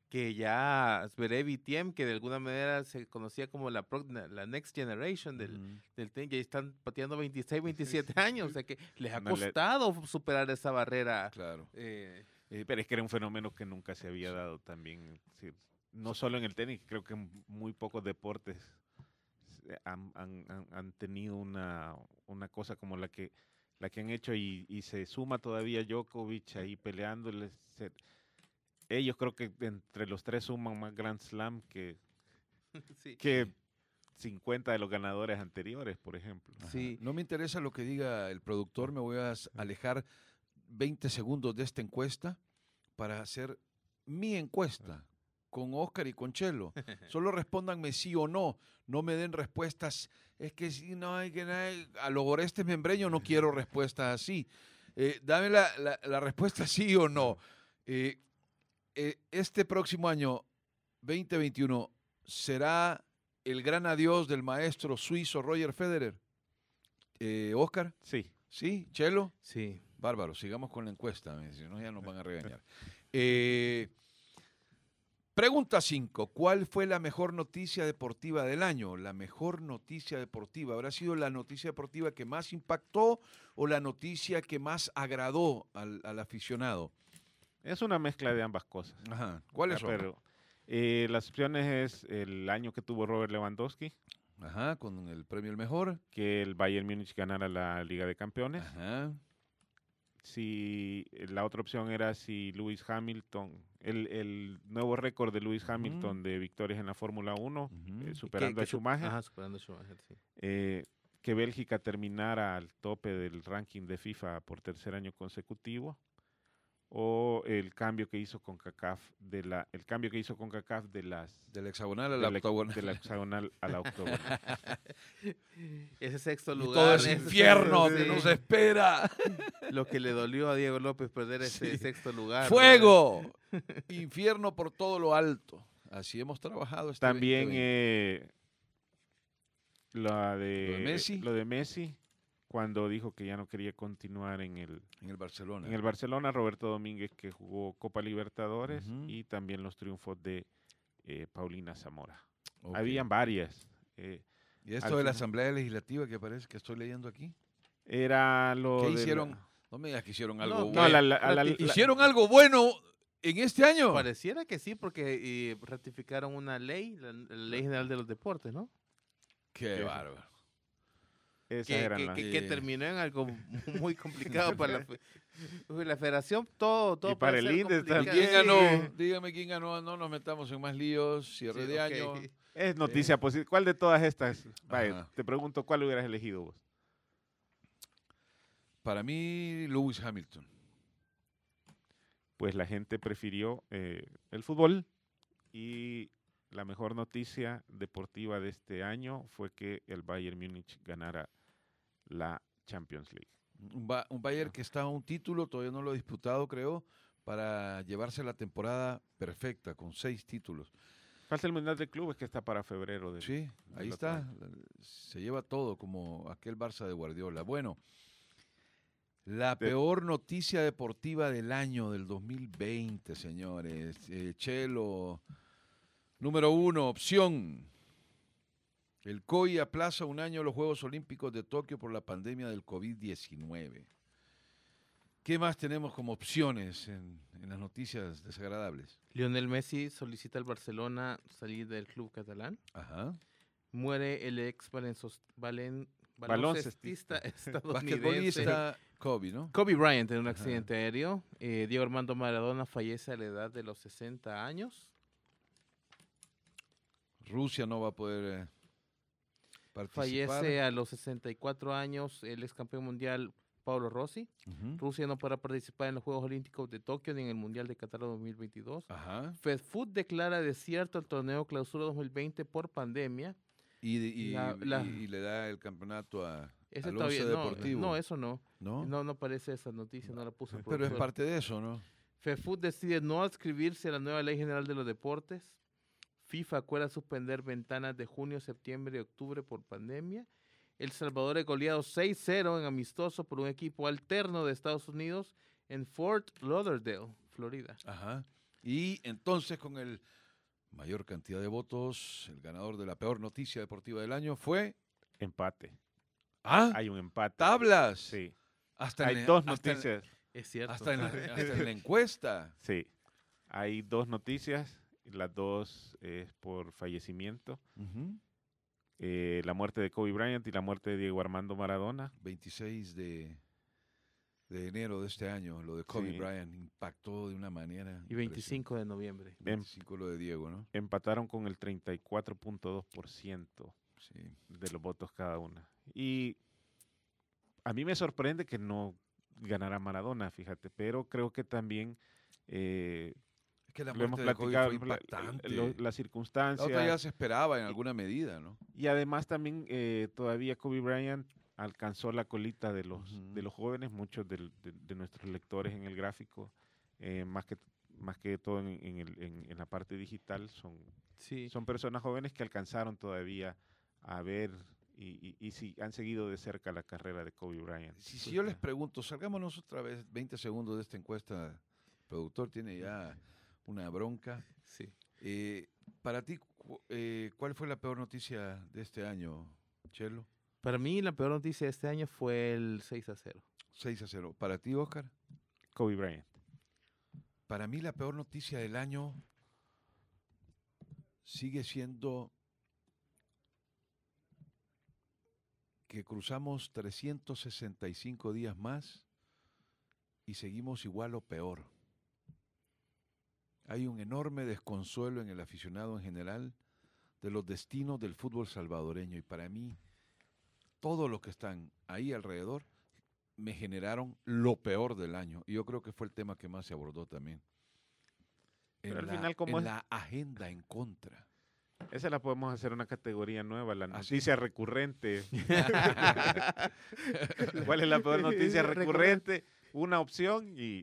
que ya Zverev y Thiem, que de alguna manera se conocía como la, pro- la next generation del, Mm. del tenis, ya están pateando veintiséis, veintisiete años, o sea que les ha No le- costado superar esa barrera. Claro. eh, Eh, pero es que era un fenómeno que nunca se había dado también. Sí, no solo en el tenis, creo que en muy pocos deportes se han, han- han- han tenido una, una cosa como la que la que han hecho y, y se suma todavía Djokovic ahí peleándoles. Se- ellos creo que entre los tres suman más Grand Slam que, sí. que cincuenta de los ganadores anteriores, por ejemplo. Ajá. Sí. No me interesa lo que diga el productor, me voy a s- alejar veinte segundos de esta encuesta para hacer mi encuesta con Oscar y con Chelo. Solo respóndanme sí o no, no me den respuestas, es que si no hay que nada, a los Orestes Membreño no quiero respuestas así. Eh, dame la, la- la respuesta sí o no. Eh, eh, este próximo año, veinte veintiuno, ¿será el gran adiós del maestro suizo Roger Federer? Eh, Oscar, Sí. ¿sí? ¿Chelo? Sí. Bárbaro, sigamos con la encuesta, eh, si no ya nos van a regañar. Eh, pregunta cinco. ¿Cuál fue la mejor noticia deportiva del año? La mejor noticia deportiva. ¿Habrá sido la noticia deportiva que más impactó o la noticia que más agradó al, al aficionado? Es una mezcla de ambas cosas. Ajá. ¿Cuáles Ah, son? Pero eh, las opciones es el año que tuvo Robert Lewandowski, Ajá, con el premio el mejor. que el Bayern Múnich ganara la Liga de Campeones. Ajá. Si la otra opción era si Lewis Hamilton, el, el nuevo récord de Lewis Ujú. Hamilton de victorias en la Fórmula uno, Ujú. eh, Que- superando que a su- Schumacher, Ajá, superando a Schumacher, sí. eh, que Bélgica terminara al tope del ranking de FIFA por tercer año consecutivo, o el cambio que hizo con CACAF de la, el cambio que hizo con CACAF de las Del hexagonal a de la la, octagonal. de la hexagonal a la octogonal. Ese sexto Y lugar. todo es ese- infierno sí, que nos espera. Lo que le dolió a Diego López perder ese Sí. sexto lugar. ¡Fuego! Infierno por todo lo alto. Así hemos trabajado este También veinte veinte. eh, la de, ¿Lo de Messi? lo de Messi, cuando dijo que ya no quería continuar en el, En el Barcelona. en el Barcelona, Roberto Domínguez, que jugó Copa Libertadores, Ujú. y también los triunfos de eh, Paulina Zamora. Ok. Habían varias. eh, ¿Y esto al de la final- Asamblea Legislativa que parece que estoy leyendo aquí? era lo ¿Qué de la- hicieron? No me digas que hicieron No, algo no, bueno. No, la- la- a la- la- ¿Hicieron algo bueno en este año? Pareciera que sí, porque eh, ratificaron una ley, la, la Ley General de los Deportes, ¿no? Qué ¿Qué? bárbaro. esas Que, eran que- las- que- que Eh. terminó en algo muy complicado para la, fe- Uy, la federación. Todo, todo Y para puede el ser INDE está- ¿Y complicado. quién Sí. ganó? Dígame quién ganó. No nos metamos en más líos. Cierre Sí, de ok. año. Es noticia positiva. ¿Cuál de todas estas? Vaya, Ajá. te pregunto, ¿cuál hubieras elegido vos? Para mí, Lewis Hamilton. Pues la gente prefirió eh, el fútbol, y la mejor noticia deportiva de este año fue que el Bayern Múnich ganara la Champions League. Un, Ba- un Bayern que está a un título, todavía no lo ha disputado, creo, para llevarse la temporada perfecta, con seis títulos. Falta el Mundial de Clubes, que está para febrero. del- Sí, ahí del otro está. año. Se lleva todo, como aquel Barça de Guardiola. Bueno, la De- peor noticia deportiva del año del dos mil veinte, señores. Eh, Chelo, número uno, opción. El C O I aplaza un año los Juegos Olímpicos de Tokio por la pandemia del COVID diecinueve. ¿Qué más tenemos como opciones en, en las noticias desagradables? Lionel Messi solicita al Barcelona salir del club catalán. Ajá. Muere el ex balensos- balen- Baloncestista. baloncestista estadounidense Basquetbolista Kobe, ¿no? Kobe Bryant en un Ajá. accidente aéreo. Eh, Diego Armando Maradona fallece a la edad de los sesenta años. Rusia no va a poder eh, participar. Fallece a los sesenta y cuatro años el ex campeón mundial Paulo Rossi. Ujú. Rusia no podrá participar en los Juegos Olímpicos de Tokio ni en el Mundial de Qatar dos mil veintidós. Ajá. FedFood declara desierto el torneo Clausura dos mil veinte por pandemia. Y, y- La- y- la- y le da el campeonato a Ese al todavía Once no, Deportivo. no, eso no. ¿no? No, no aparece esa noticia, no la puso el Pero es productor. parte de eso, ¿no? FedFood decide no adscribirse a la nueva Ley General de los Deportes. FIFA acuerda suspender ventanas de junio, septiembre y octubre por pandemia. El Salvador es goleado seis cero en amistoso por un equipo alterno de Estados Unidos en Fort Lauderdale, Florida. Ajá. Y entonces, con el mayor cantidad de votos, el ganador de la peor noticia deportiva del año fue... Empate. ¿Ah? Hay un empate. tablas. Sí. Hasta Hay en, dos hasta en- noticias. Es cierto. hasta en la, hasta en la encuesta. Sí. Hay dos noticias. y Las dos es por fallecimiento. Ujú. Eh, la muerte de Kobe Bryant y la muerte de Diego Armando Maradona. veintiséis de, de enero de este año, lo de Kobe Sí. Bryant impactó de una manera. Y veinticinco de noviembre. impresionante. veinticinco lo de Diego, ¿no? Empataron con el treinta y cuatro punto dos por ciento Sí. de los votos cada una. Y a mí me sorprende que no ganara Maradona, fíjate, pero creo que también eh, Es que la lo hemos muerte de Kobe platicado, fue la- impactante. lo- las La otra circunstancias. ya se esperaba en alguna medida, ¿no? Y además también eh, todavía Kobe Bryant alcanzó la colita de los, Ujú. de los jóvenes, muchos del- de, de nuestros lectores en el gráfico, eh, más, que, más que todo en, en el- en- en la parte digital, son, Sí. son personas jóvenes que alcanzaron todavía a ver y, y, y sí, han seguido de cerca la carrera de Kobe Bryant. Si, si yo les pregunto, salgámonos otra vez veinte segundos de esta encuesta, el productor tiene ya una bronca. Sí. Eh, para ti, cu- eh, ¿cuál fue la peor noticia de este año, Chelo? Para mí la peor noticia de este año fue el seis a cero. seis a cero. ¿Para ti, Oscar? Kobe Bryant. Para mí la peor noticia del año sigue siendo que cruzamos trescientos sesenta y cinco días más y seguimos igual o peor. Hay un enorme desconsuelo en el aficionado en general de los destinos del fútbol salvadoreño y para mí todos los que están ahí alrededor me generaron lo peor del año y yo creo que fue el tema que más se abordó también. En, Pero al la, final, como en es- la agenda en contra. Esa la podemos hacer una categoría nueva, la ¿Ah, sí? noticia recurrente. ¿Cuál es la peor noticia recurrente? Una opción y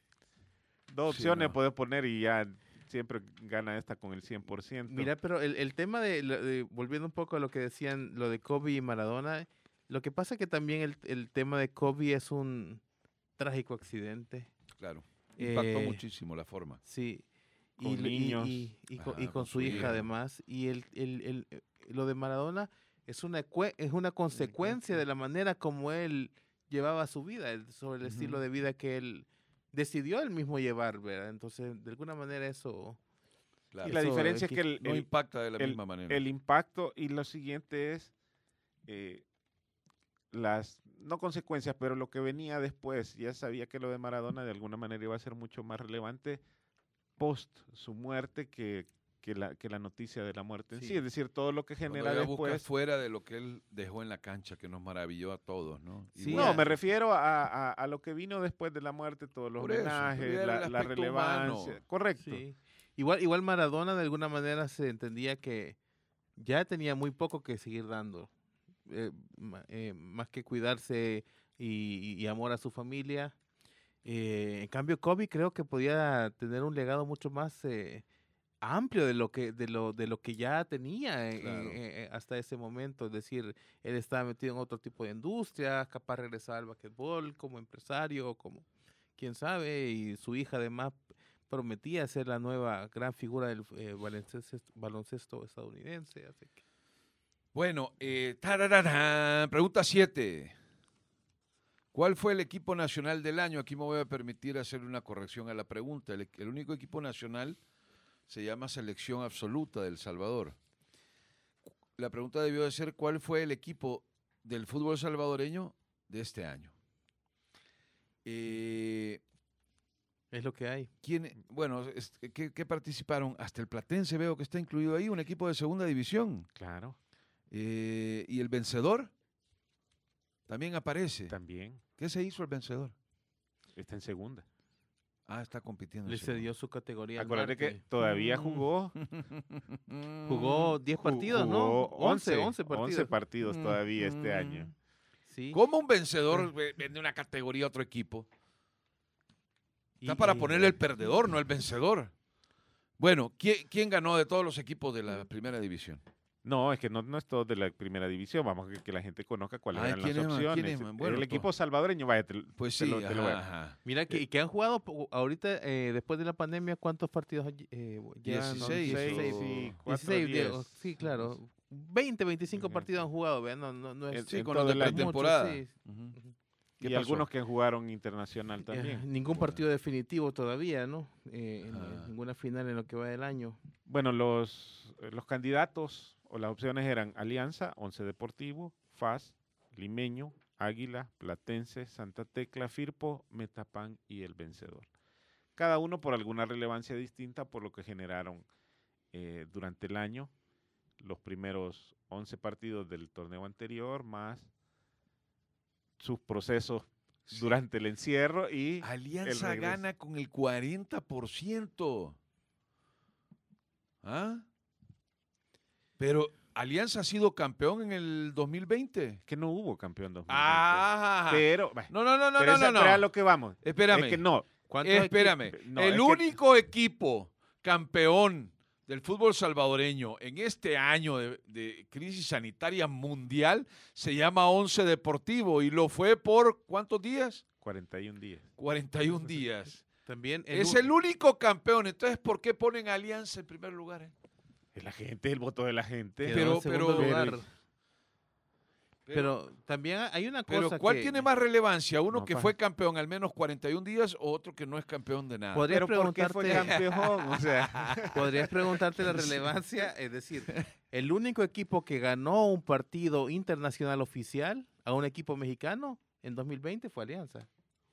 dos Sí, opciones no. puedes poner y ya siempre gana esta con el cien por ciento. Mira, pero el, el tema de, lo- de- volviendo un poco a lo que decían, lo de Kobe y Maradona, lo que pasa es que también el, el tema de Kobe es un trágico accidente. Claro. Impactó Eh, muchísimo la forma. Sí. Con y, lo- y- niños. Y, y con, y Ajá, con su hija además. Y el, el, el- eh, lo de Maradona es una, cue- es una consecuencia de la manera como él llevaba su vida, el- sobre el estilo Ujú. de vida que él decidió él mismo llevar, ¿verdad? Entonces, de alguna manera eso... Claro. Y la Eso diferencia es es que el, no el- impacta de la el- misma manera. el impacto y lo siguiente es eh, las, no consecuencias, pero lo que venía después. Ya sabía que lo de Maradona de alguna manera iba a ser mucho más relevante post su muerte que, que, la, que la noticia de la muerte en sí. Sí. Es decir, todo lo que Cuando genera ya busca después. fuera de lo que él dejó en la cancha, que nos maravilló a todos, ¿no? Sí, Igual- No, me refiero a, a- a lo que vino después de la muerte, todos los Por eso, pero homenajes, era el la, la aspecto relevancia. humano. Correcto. Sí. Igual, igual Maradona de alguna manera se entendía que ya tenía muy poco que seguir dando. Eh, ma- eh, más que cuidarse y, y amor a su familia. Eh, en cambio, Kobe creo que podía tener un legado mucho más eh, amplio de lo que de lo de lo que ya tenía eh, Claro. eh, eh, hasta ese momento. Es decir, él estaba metido en otro tipo de industria, capaz de regresar al basquetbol como empresario, como quién sabe, y su hija además prometía ser la nueva gran figura del eh, baloncesto, baloncesto estadounidense. Así que Bueno, eh, tarararán, pregunta siete. ¿Cuál fue el equipo nacional del año? Aquí me voy a permitir hacer una corrección a la pregunta. El, el único equipo nacional se llama Selección Absoluta de El Salvador. La pregunta debió de ser ¿cuál fue el equipo del fútbol salvadoreño de este año? Eh, es lo que hay. ¿quién, bueno, es- ¿qué, qué participaron? Hasta el Platense veo que está incluido ahí, un equipo de segunda división. Claro, Eh, y el vencedor también aparece. también. ¿Qué se hizo el vencedor? Está en segunda. Ah, está compitiendo. en Le segunda. cedió su categoría. al Acuérdate que Marte. todavía Mm. jugó. Jugó diez ju- partidos, ¿no? jugó once, once once partidos. partidos todavía este Mm. año. Sí. ¿Cómo un vencedor ve- vende una categoría a otro equipo? Está Y- para y- ponerle el perdedor, no el vencedor. Bueno, ¿quién, quién ganó de todos los equipos de la primera división? No, es que no, no es todo de la primera división. Vamos a que, que la gente conozca cuáles Ah, eran las ¿quiénes más? opciones. ¿Quiénes más? Bueno, el to- equipo salvadoreño, vaya, te, Pues te sí, lo, te lo voy a- ajá, ajá. Mira, que, y que han jugado po- ahorita, eh, después de la pandemia, ¿cuántos partidos eh, llevan? dieciséis, seis o- y cuatro, dieciséis, diez. Diego, sí, claro. veinte, veinticinco Ujú. partidos han jugado, vean, no, no, no es En- Sí, en con todo los de el año. pretemporada. mucho, sí. Ujú. Y ¿Qué pasó? algunos que jugaron internacional Eh, también. ningún partido definitivo todavía, ¿no? Eh, en- Ah. en ninguna final en lo que va del año. Bueno, los, eh, los candidatos o las opciones eran Alianza, Once Deportivo, F A S, Limeño, Águila, Platense, Santa Tecla, Firpo, Metapan y El Vencedor. Cada uno por alguna relevancia distinta, por lo que generaron eh, durante el año los primeros once partidos del torneo anterior, más sus procesos Sí. durante el encierro y Alianza regreso. gana con el cuarenta por ciento. ¿Ah? Pero Alianza ha sido campeón en el dos mil veinte. que no hubo campeón dos mil veinte. Ah, Pero, bueno, no, no, no, no, pero no, esa- no, pero a no. lo que vamos. Espérame. Es que no. ¿Cuántos Espérame. equipos? No, el es que- único equipo campeón del fútbol salvadoreño en este año de, de crisis sanitaria mundial se llama Once Deportivo y lo fue por ¿cuántos días? cuarenta y un días. cuarenta y un días. También el Es u- el único campeón. Entonces, ¿por qué ponen a Alianza en primer lugar? eh? Es la gente, el voto de la gente. quedó pero- en segundo pero- lugar. Pero, Pero también hay una pero cosa ¿cuál que tiene más relevancia? ¿Uno No, que pa- fue campeón al menos cuarenta y un días o otro que no es campeón de nada? podrías Pero ¿por qué fue preguntarte, campeón? O sea, podrías preguntarte la relevancia, es decir, el único equipo que ganó un partido internacional oficial a un equipo mexicano en dos mil veinte fue Alianza.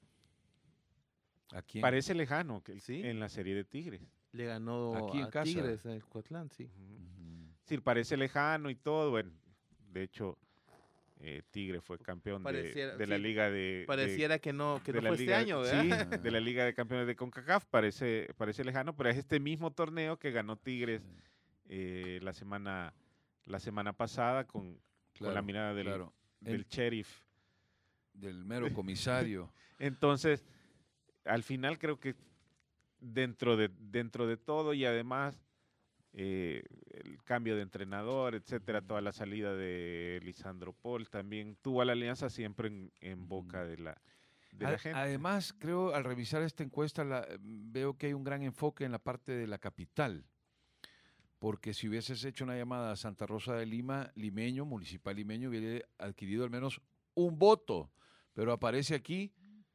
¿A quién? parece lejano que Sí. en la serie de Tigres. Le ganó Aquí en a casa. Tigres en Coatlán, sí. Ujú. Sí, parece lejano y todo. Bueno, de hecho, eh, Tigre fue campeón de, Pareciera- de la sí, liga de... de- Pareciera que no, que de no la fue liga, este año, sí, ¿verdad? de la Liga de Campeones de CONCACAF, parece, parece lejano, pero es este mismo torneo que ganó Tigres eh, la semana la semana pasada con, con la Claro, mirada del, claro. del En- sheriff. Del mero comisario. Entonces, al final creo que dentro de, dentro de todo y además eh, el cambio de entrenador, etcétera, toda la salida de Lisandro Paul también tuvo a la Alianza siempre en, en boca de la, de la A- gente. Además, creo, al revisar esta encuesta, la- veo que hay un gran enfoque en la parte de la capital. Porque si hubieses hecho una llamada a Santa Rosa de Lima, limeño, municipal limeño, hubiera adquirido al menos un voto. Pero aparece aquí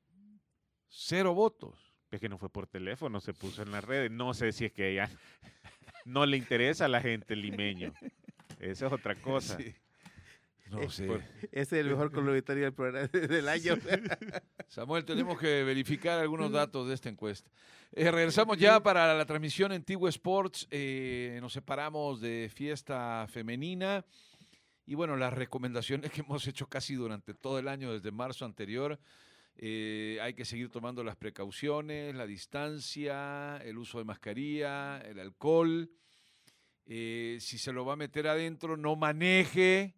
cero votos. Es que no fue por teléfono, se puso en las redes. No sé si es que ella no le interesa a la gente limeño. Esa es otra cosa. Sí. No Eh, sé. por- Ese es el mejor coloritario del programa del año. Samuel, tenemos que verificar algunos datos de esta encuesta. Eh, regresamos ya para la transmisión en Tigo Sports. Eh, nos separamos de fiesta femenina. Y bueno, las recomendaciones que hemos hecho casi durante todo el año, desde marzo anterior. Eh, hay que seguir tomando las precauciones, la distancia, el uso de mascarilla, el alcohol. Eh, si se lo va a meter adentro, no maneje.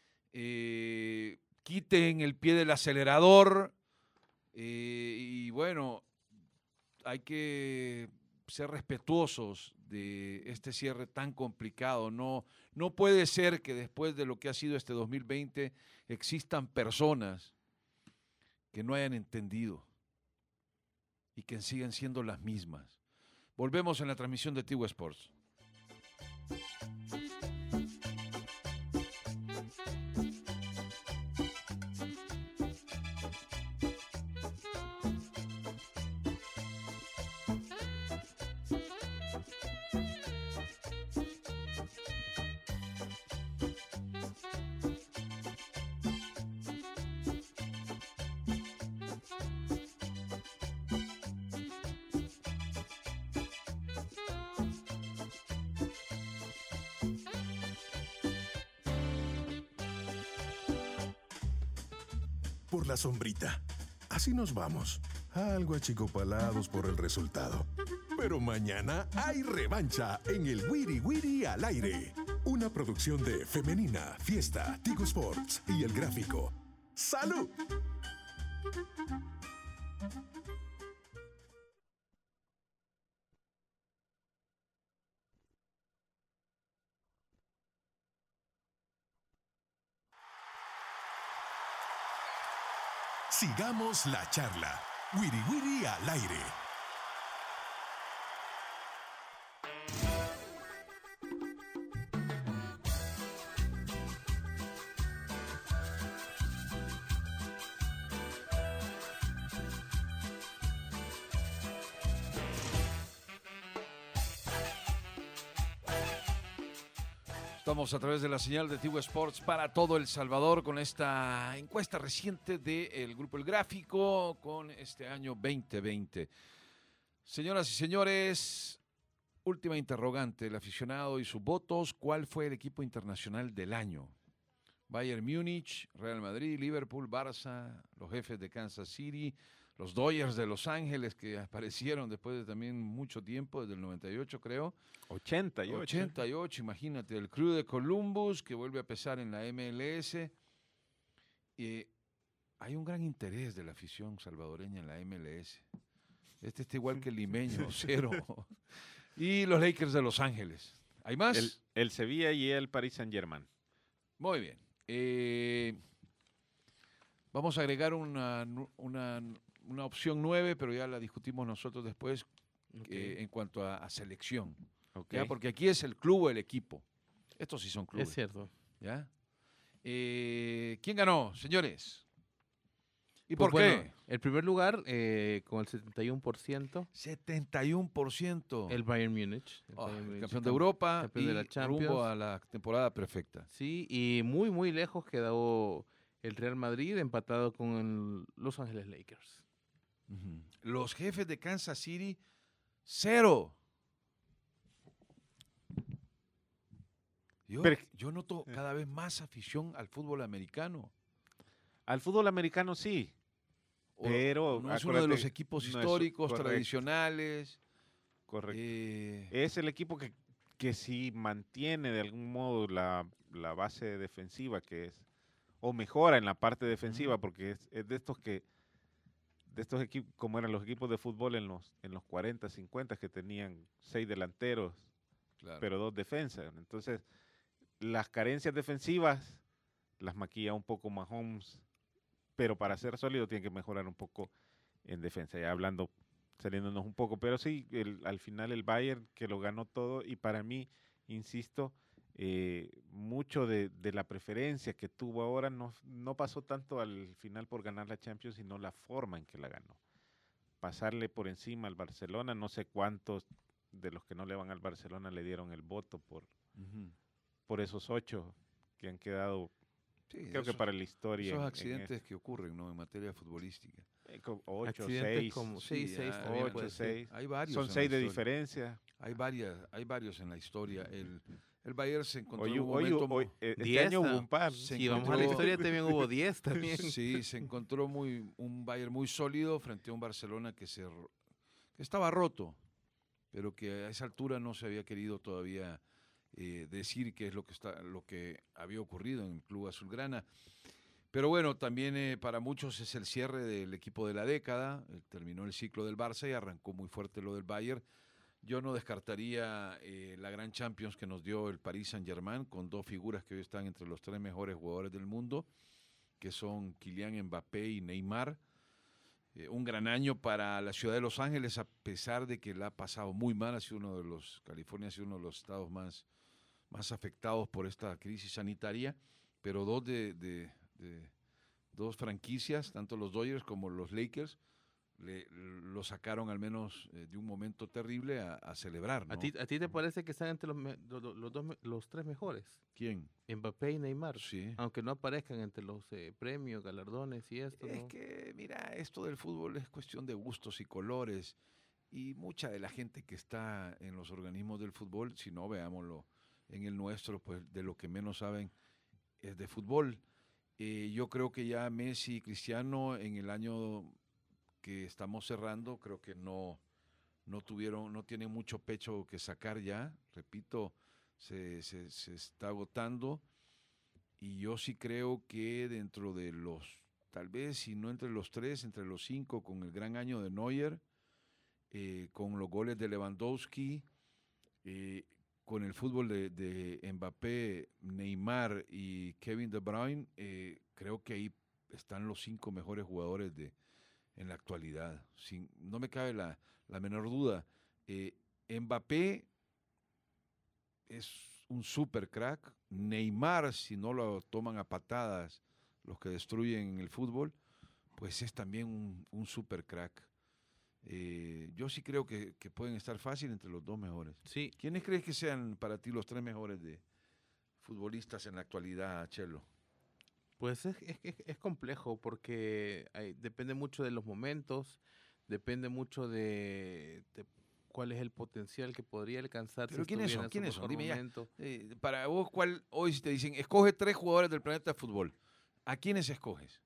Eh, quiten el pie del acelerador. Eh, y bueno, hay que ser respetuosos de este cierre tan complicado. No, no puede ser que después de lo que ha sido este dos mil veinte existan personas que no hayan entendido y que sigan siendo las mismas. Volvemos en la transmisión de Tigo Sports. Por la sombrita. Así nos vamos. Algo achicopalados por el resultado. Pero mañana hay revancha en el Wiri Wiri al aire. Una producción de Femenina, Fiesta, Tigo Sports y El Gráfico. ¡Salud! Sigamos la charla. Wiri Wiri al aire. Estamos a través de la señal de Tigo Sports para todo El Salvador con esta encuesta reciente del Grupo El Gráfico con este año veinte veinte. Señoras y señores, última interrogante, el aficionado y sus votos. ¿Cuál fue el equipo internacional del año? Bayern Múnich, Real Madrid, Liverpool, Barça, los Jefes de Kansas City, los Dodgers de Los Ángeles, que aparecieron después de también mucho tiempo, desde el noventa y ocho creo. ochenta y ocho. ochenta y ocho, imagínate, el Crew de Columbus, que vuelve a pesar en la M L S. Eh, hay un gran interés de la afición salvadoreña en la M L S. Este está igual que el limeño, cero. Y los Lakers de Los Ángeles. ¿Hay más? El, el Sevilla y el Paris Saint-Germain. Muy bien. Eh, vamos a agregar una, una, una opción nueve, pero ya la discutimos nosotros después Okay. eh, en cuanto a, a selección. Okay. ¿Ya? Porque aquí es el club o el equipo. Estos sí son clubes. Es cierto. ¿Ya? Eh, ¿Quién ganó, señores? ¿Y Pues por bueno, qué? el primer lugar, eh, con el setenta y uno por ciento, setenta y uno por ciento. el Bayern Múnich. el Oh, Bayern Múnich, campeón de cam- Europa campeón y de la Champions. rumbo a la temporada perfecta. Sí, y muy, muy lejos quedó el Real Madrid empatado con el Los Ángeles Lakers. Ujú. Los Jefes de Kansas City, cero. Yo, Pero- yo noto cada vez más afición al fútbol americano. Al fútbol americano sí, O- pero no es uno de acuérdate, los equipos no es- históricos, correcto, tradicionales. correcto. eh, Es el equipo que, que sí mantiene de algún modo la, la base defensiva que es, o mejora en la parte defensiva, porque es, es de estos que, de estos equipos, como eran los equipos de fútbol en los, en los cuarenta, cincuenta, que tenían seis delanteros, claro. pero dos defensas. Entonces, las carencias defensivas las maquilla un poco Mahomes, pero para ser sólido tiene que mejorar un poco en defensa, ya hablando, saliéndonos un poco, pero sí, el, al final el Bayern que lo ganó todo, y para mí, insisto, eh, mucho de, de la preferencia que tuvo ahora no, no pasó tanto al final por ganar la Champions, sino la forma en que la ganó. Pasarle por encima al Barcelona, no sé cuántos de los que no le van al Barcelona le dieron el voto por, Ujú. por esos ocho que han quedado, Sí, creo que esos- para la historia. Esos en- en accidentes que ocurren, ¿no? En materia futbolística. eh, co- ocho, Accidentes seis, como Sí, seis, seis ah, también ocho, puede ser. seis. Hay varios. Son en la seis de historia. diferencia. Hay varias, hay varios en la historia. El, el Bayern se encontró Hoy, en un hoy- momento hoy- mu- eh, este diez, año hubo ah, un par. se Si vamos a la encontró- historia, también hubo diez también. Sí, se encontró muy, un Bayern muy sólido frente a un Barcelona que, se, ro- que estaba roto, pero que a esa altura no se había querido todavía eh, decir qué es lo que, está, lo que había ocurrido en el Club Azulgrana. Pero bueno, también eh, para muchos es el cierre del equipo de la década. Eh, terminó el ciclo del Barça y arrancó muy fuerte lo del Bayern. Yo no descartaría eh, la gran Champions que nos dio el Paris Saint-Germain, con dos figuras que hoy están entre los tres mejores jugadores del mundo, que son Kylian Mbappé y Neymar. Eh, un gran año para la ciudad de Los Ángeles, a pesar de que la ha pasado muy mal. Ha sido uno de los, California ha sido uno de los estados más, más afectados por esta crisis sanitaria, pero dos de, de- de- dos franquicias, tanto los Dodgers como los Lakers, le, lo sacaron al menos eh, de un momento terrible a, a celebrar, ¿no? ¿A ti, ¿A ti te parece que están entre los, me- lo- lo- los, dos me- los tres mejores? ¿Quién? Mbappé y Neymar. Sí. Aunque no aparezcan entre los eh, premios, galardones y esto, Es ¿no? que, mira, esto del fútbol es cuestión de gustos y colores, y mucha de la gente que está en los organismos del fútbol, si no, veámoslo en el nuestro, pues de lo que menos saben es de fútbol. Eh, yo creo que ya Messi y Cristiano en el año que estamos cerrando, creo que no, no tuvieron, no tienen mucho pecho que sacar ya, repito, se, se, se está agotando, y yo sí creo que dentro de los, tal vez si no entre los tres, entre los cinco, con el gran año de Neuer, eh, con los goles de Lewandowski, eh, con el fútbol de, de Mbappé, Neymar y Kevin De Bruyne, eh, creo que ahí están los cinco mejores jugadores de, en la actualidad. Sin, no me cabe la, la menor duda. Eh, Mbappé es un super crack. Neymar, si no lo toman a patadas los que destruyen el fútbol, pues es también un, un super crack. Eh, yo sí creo que, que pueden estar fácil entre los dos mejores. Sí, ¿Quiénes crees que sean para ti los tres mejores de futbolistas en la actualidad, Chelo? pues es, es, es- es complejo porque hay- depende mucho de los momentos, depende mucho de, de cuál es el potencial que podría alcanzar. Pero si ¿quiénes estuviera son? en su ¿Quiénes son? mejor Dime ya. momento. Eh, para vos, ¿cuál hoy si te dicen, escoge tres jugadores del planeta de fútbol? ¿A quiénes escoges?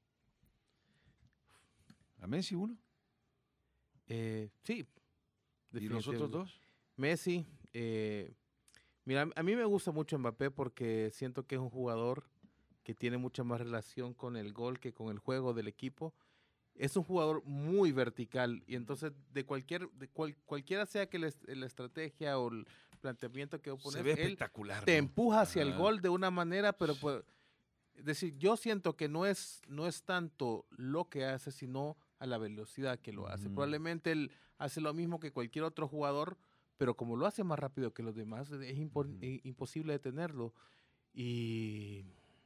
¿A Messi uno? Eh, sí. ¿Y los otros definitivamente. dos? Messi, eh, mira, a mí me gusta mucho Mbappé porque siento que es un jugador que tiene mucha más relación con el gol que con el juego del equipo. Es un jugador muy vertical y entonces de cualquier, de cual- cualquiera sea que la est- la estrategia o el planteamiento que Se opones, ve él espectacular. te ¿no? empuja hacia el Ajá. gol de una manera, pero pues, es decir, yo siento que no es, no es tanto lo que hace, sino a la velocidad que lo hace. Ujú. Probablemente él hace lo mismo que cualquier otro jugador, pero como lo hace más rápido que los demás, es impo- Ujú. i- imposible detenerlo. Y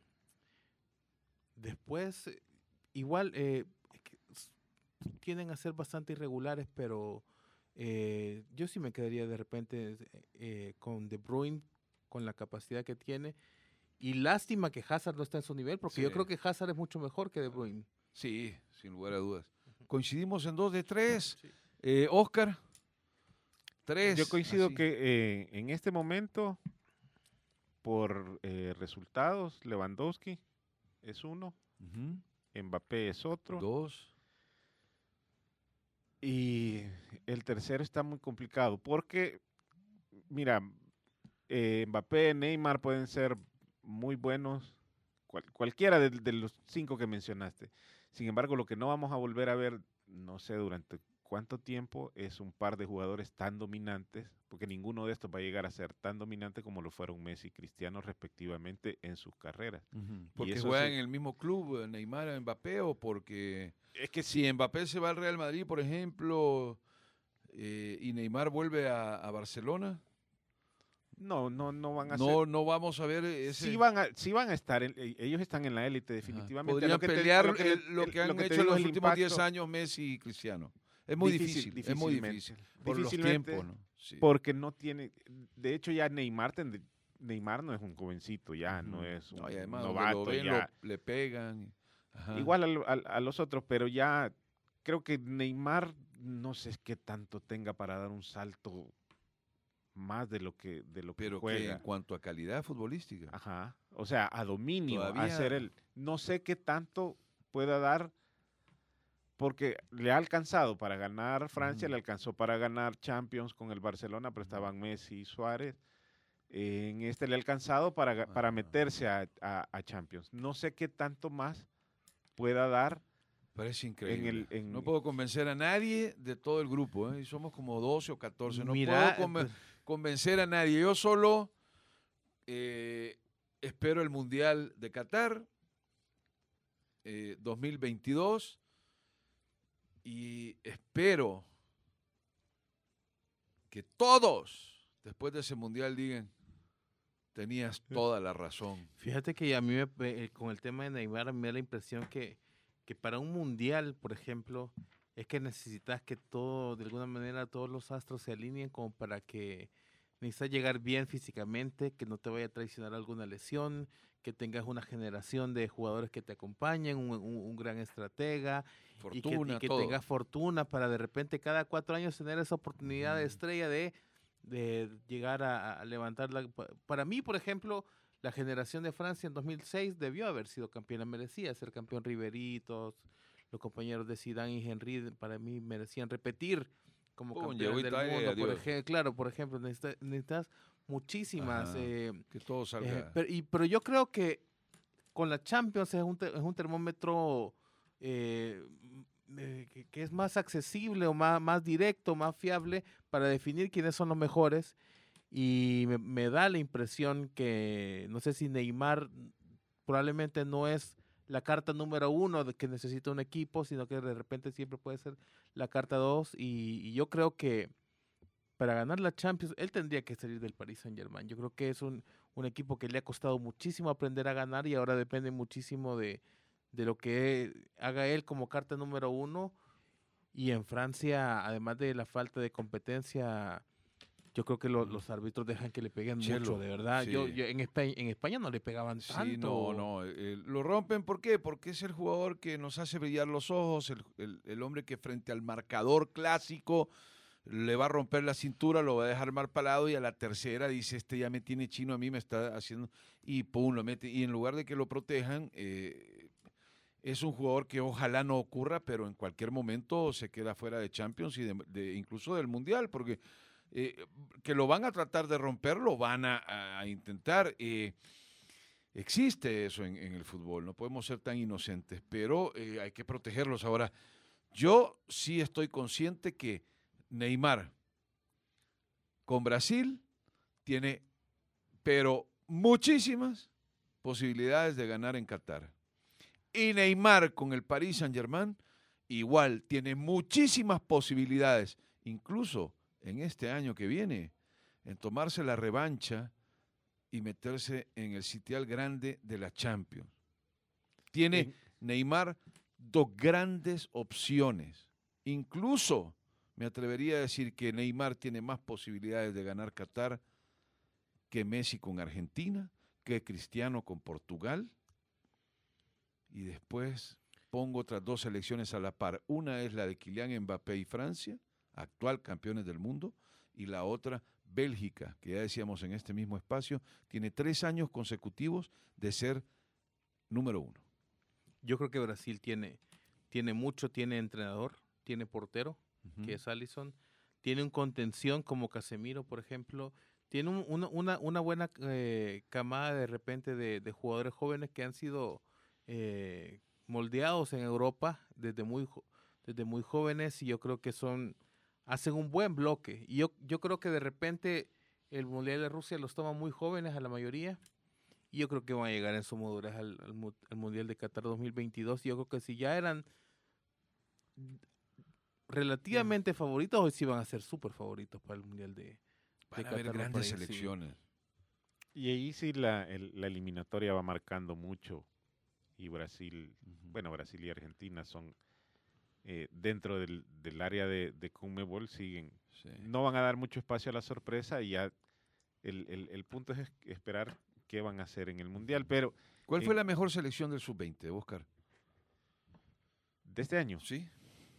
después, eh, igual, eh, es que s- tienden a ser bastante irregulares, pero eh, yo sí me quedaría de repente eh, con De Bruyne, con la capacidad que tiene. Y lástima que Hazard no está en su nivel, porque yo Sí. creo que Hazard es mucho mejor que De Bruyne. Sí, sin lugar a dudas. Coincidimos en dos de tres. Sí. Eh, Oscar, tres. Yo coincido así. que eh, en este momento, por eh, resultados, Lewandowski es uno, Ujú. Mbappé es otro, Dos. y el tercero está muy complicado, porque, mira, eh, Mbappé, Neymar pueden ser muy buenos, cual- cualquiera de, de los cinco que mencionaste. Sin embargo, lo que no vamos a volver a ver, no sé durante cuánto tiempo, es un par de jugadores tan dominantes, porque ninguno de estos va a llegar a ser tan dominante como lo fueron Messi y Cristiano respectivamente en sus carreras. Ujú. ¿Porque eso juegan sí- en el mismo club, eh, Neymar o Mbappé, o porque Es que si Mbappé se va al Real Madrid, por ejemplo, eh, y Neymar vuelve a, a Barcelona, no, no, no van a ser. no, no vamos a ver ese... Sí van a, sí van a estar, en- e- ellos están en la élite Ajá. definitivamente. Podrían Lo que te- pelear lo que te- el- lo el- que han te hecho digo en los es el últimos diez impacto. años Messi y Cristiano. Es muy Difícil, difícil, es muy difícilmente. difícil. Por los Difícilmente, tiempos, ¿no? Sí. Porque no tiene, de hecho ya Neymar tendr- Neymar no es un jovencito ya, no Ujú. es un No, y además donde novato lo ven, ya. lo- le pegan. Ajá. Igual al- al- a, los otros, pero ya creo que Neymar no sé qué tanto tenga para dar un salto más de lo que de lo que Pero que juega. en cuanto a calidad futbolística. Ajá. O sea, a dominio, a Todavía- hacer el. No sé qué tanto pueda dar, porque le ha alcanzado para ganar Francia, Ujú. le alcanzó para ganar Champions con el Barcelona, pero estaban Messi y Suárez. Eh, en este le ha alcanzado para, ga- para Ajá. meterse a, a- a Champions. No sé qué tanto más pueda dar. Parece increíble. el- en- No puedo convencer a nadie de todo el grupo, ¿eh? Y somos como doce o catorce. No Mira, puedo conven- pues, convencer a nadie. Yo solo eh, espero el Mundial de Qatar eh, dos mil veintidós y espero que todos después de ese Mundial digan, tenías toda la razón. fíjate que a mí me- eh, con el tema de Neymar me da la impresión que, que para un mundial, por ejemplo, es que necesitas que todo, de alguna manera, todos los astros se alineen como para que necesitas llegar bien físicamente, que no te vaya a traicionar alguna lesión, que tengas una generación de jugadores que te acompañen, un, un- un gran estratega, y que, y Fortuna, que todo. tengas fortuna para de repente cada cuatro años tener esa oportunidad de Ujú. estrella de, de llegar a, a levantar la... pa- Para mí, por ejemplo, la generación de Francia en dos mil seis debió haber sido campeona, merecía ser campeón. Riveritos, los compañeros de Zidane y Henry, para mí merecían repetir como Pum, campeones llegó del Italia y mundo. Por adiós. ej- claro, por ejemplo, necesitas, necesitas muchísimas... Ajá. eh, Que todo eh, salga. pero, y- pero yo creo que con la Champions es un, te- es un termómetro eh, m- eh, que, que es más accesible o más, más directo, más fiable para definir quiénes son los mejores. Y me, me da la impresión que, no sé si Neymar probablemente no es la carta número uno de que necesita un equipo, sino que de repente siempre puede ser la carta dos. Y, y yo creo que para ganar la Champions, él tendría que salir del Paris Saint-Germain. Yo creo que es un, un equipo que le ha costado muchísimo aprender a ganar y ahora depende muchísimo de, de lo que haga él como carta número uno. Y en Francia, además de la falta de competencia, yo creo que lo- los árbitros dejan que le peguen Chelo, mucho, de verdad. sí. Yo, yo en, España, en España no le pegaban tanto. Sí, no, no. eh, lo rompen, ¿por qué? Porque es el jugador que nos hace brillar los ojos, el, el- el hombre que frente al marcador clásico le va a romper la cintura, lo va a dejar mal parado y a la tercera dice, este ya me tiene chino, a mí me está haciendo, y pum, lo mete. Y en lugar de que lo protejan, eh, es un jugador que ojalá no ocurra, pero en cualquier momento se queda fuera de Champions y de, de- incluso del Mundial, porque eh, que lo van a tratar de romper, lo van a, a intentar. eh, existe eso en, en el fútbol, no podemos ser tan inocentes, pero eh, hay que protegerlos. Ahora, yo sí estoy consciente que Neymar con Brasil tiene, pero muchísimas posibilidades de ganar en Qatar. Y Neymar con el Paris Saint-Germain igual tiene muchísimas posibilidades, incluso en este año que viene, en tomarse la revancha y meterse en el sitial grande de la Champions. Tiene En- Neymar dos grandes opciones. Incluso me atrevería a decir que Neymar tiene más posibilidades de ganar Qatar que Messi con Argentina, que Cristiano con Portugal. Y después pongo otras dos selecciones a la par. Una es la de Kylian Mbappé y Francia, actual campeones del mundo, y la otra, Bélgica, que ya decíamos en este mismo espacio, tiene tres años consecutivos de ser número uno. Yo creo que Brasil tiene, tiene mucho, tiene entrenador, tiene portero, Ujú. que es Alisson, tiene un contención como Casemiro, por ejemplo, tiene un- una, una, una buena eh, camada de repente de, de jugadores jóvenes que han sido eh, moldeados en Europa desde muy, jo- desde muy jóvenes y yo creo que son, hacen un buen bloque. Y yo, yo creo que de repente el Mundial de Rusia los toma muy jóvenes a la mayoría. Y yo creo que van a llegar en su madurez al, al mu- al Mundial de Qatar dos mil veintidós. Y yo creo que si ya eran relativamente favoritos, hoy sí van a ser súper favoritos para el Mundial de, de Van a Qatar. haber me grandes parece, sí. selecciones. Y ahí sí la, el- la eliminatoria va marcando mucho. Y Brasil, bueno, Brasil y Argentina son eh, dentro del, del área de, de Conmebol, siguen. Sí. No van a dar mucho espacio a la sorpresa y ya el, el- el punto es es- esperar qué van a hacer en el Mundial. Pero ¿Cuál fue en- la mejor selección del sub veinte, Oscar? de este año, ¿Sí?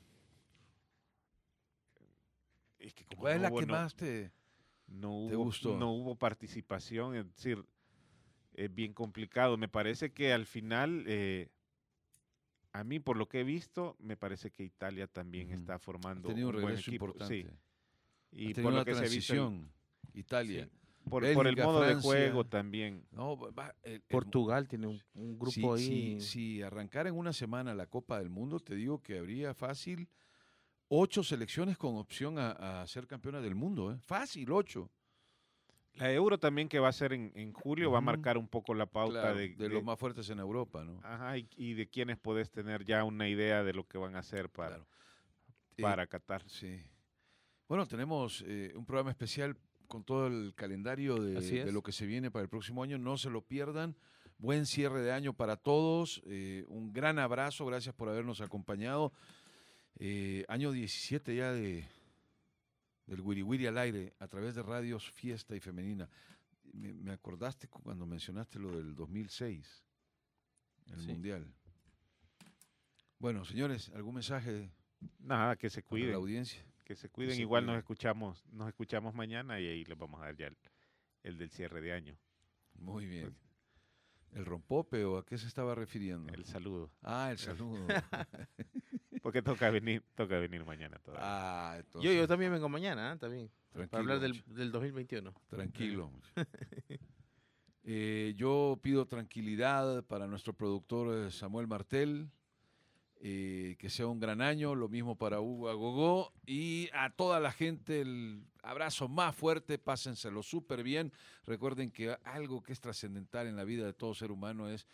es que como ¿Cuál es no la hubo- que no- más te...? no te hubo, gustó? no hubo participación, es decir, es bien complicado. Me parece que al final, eh, a mí por lo que he visto, me parece que Italia también Ujú. está Ha formando tenido un un buen regreso equipo. importante. Sí. Y Y ha tenido por una lo que se ha visto, el- transición. Italia. sí, por, por el Bélgica, modo de Francia. juego también. No, va- el- el- Portugal tiene un, un grupo si, ahí. si- si arrancara en una semana la Copa del Mundo, te digo que habría fácil ocho selecciones con opción a, a ser campeonas del mundo. ¿eh? Fácil, ocho. La Euro también que va a ser en, en julio va a Ujú. marcar un poco la pauta Claro, de, de, de- los más fuertes en Europa, ¿no? ajá, y, y de quienes podés tener ya una idea de lo que van a hacer para, Claro. Eh, para Qatar. Sí. Bueno, tenemos eh, un programa especial con todo el calendario de, Así de es. lo que se viene para el próximo año. No se lo pierdan. Buen cierre de año para todos. Eh, un gran abrazo. Gracias por habernos acompañado. Eh, año diecisiete ya de del Wiri Wiri al aire a través de Radios Fiesta y Femenina. Me, me acordaste cu- cuando mencionaste lo del dos mil seis, el Sí. Mundial. Bueno, señores, ¿algún mensaje Nada, que se para cuiden. la audiencia? Que se cuiden, se igual cuiden. nos escuchamos, nos escuchamos mañana y ahí les vamos a dar ya el, el del cierre de año, Muy bien. ¿El rompope o a qué se estaba refiriendo? el saludo. Ah, el saludo. Porque toca venir, toca venir mañana todavía. ah, Yo, entonces, yo también vengo mañana, ¿eh? También. tranquilo, Para hablar del, muchacho, del dos mil veintiuno. tranquilo. muchacho. Eh, yo pido tranquilidad para nuestro productor eh, Samuel Martel, eh, que sea un gran año, lo mismo para Hugo Agogó y a toda la gente el abrazo más fuerte, pásenselo súper bien. Recuerden que algo que es trascendental en la vida de todo ser humano es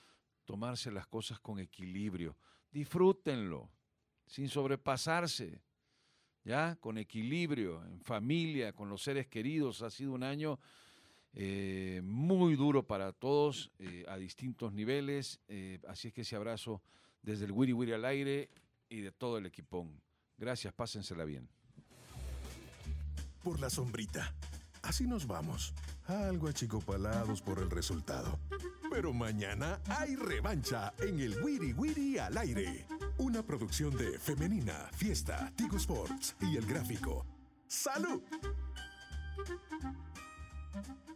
tomarse las cosas con equilibrio. Disfrútenlo, sin sobrepasarse, ¿ya? Con equilibrio, en familia, con los seres queridos. Ha sido un año eh, muy duro para todos, eh, a distintos niveles. Eh, así es que ese abrazo desde el Wiri Wiri al aire y de todo el equipón. Gracias, pásensela bien. Por la sombrita. Así nos vamos. Algo achicopalados por el resultado. Pero mañana hay revancha en el Wiri Wiri al aire. Una producción de Femenina, Fiesta, Tigo Sports y El Gráfico. ¡Salud!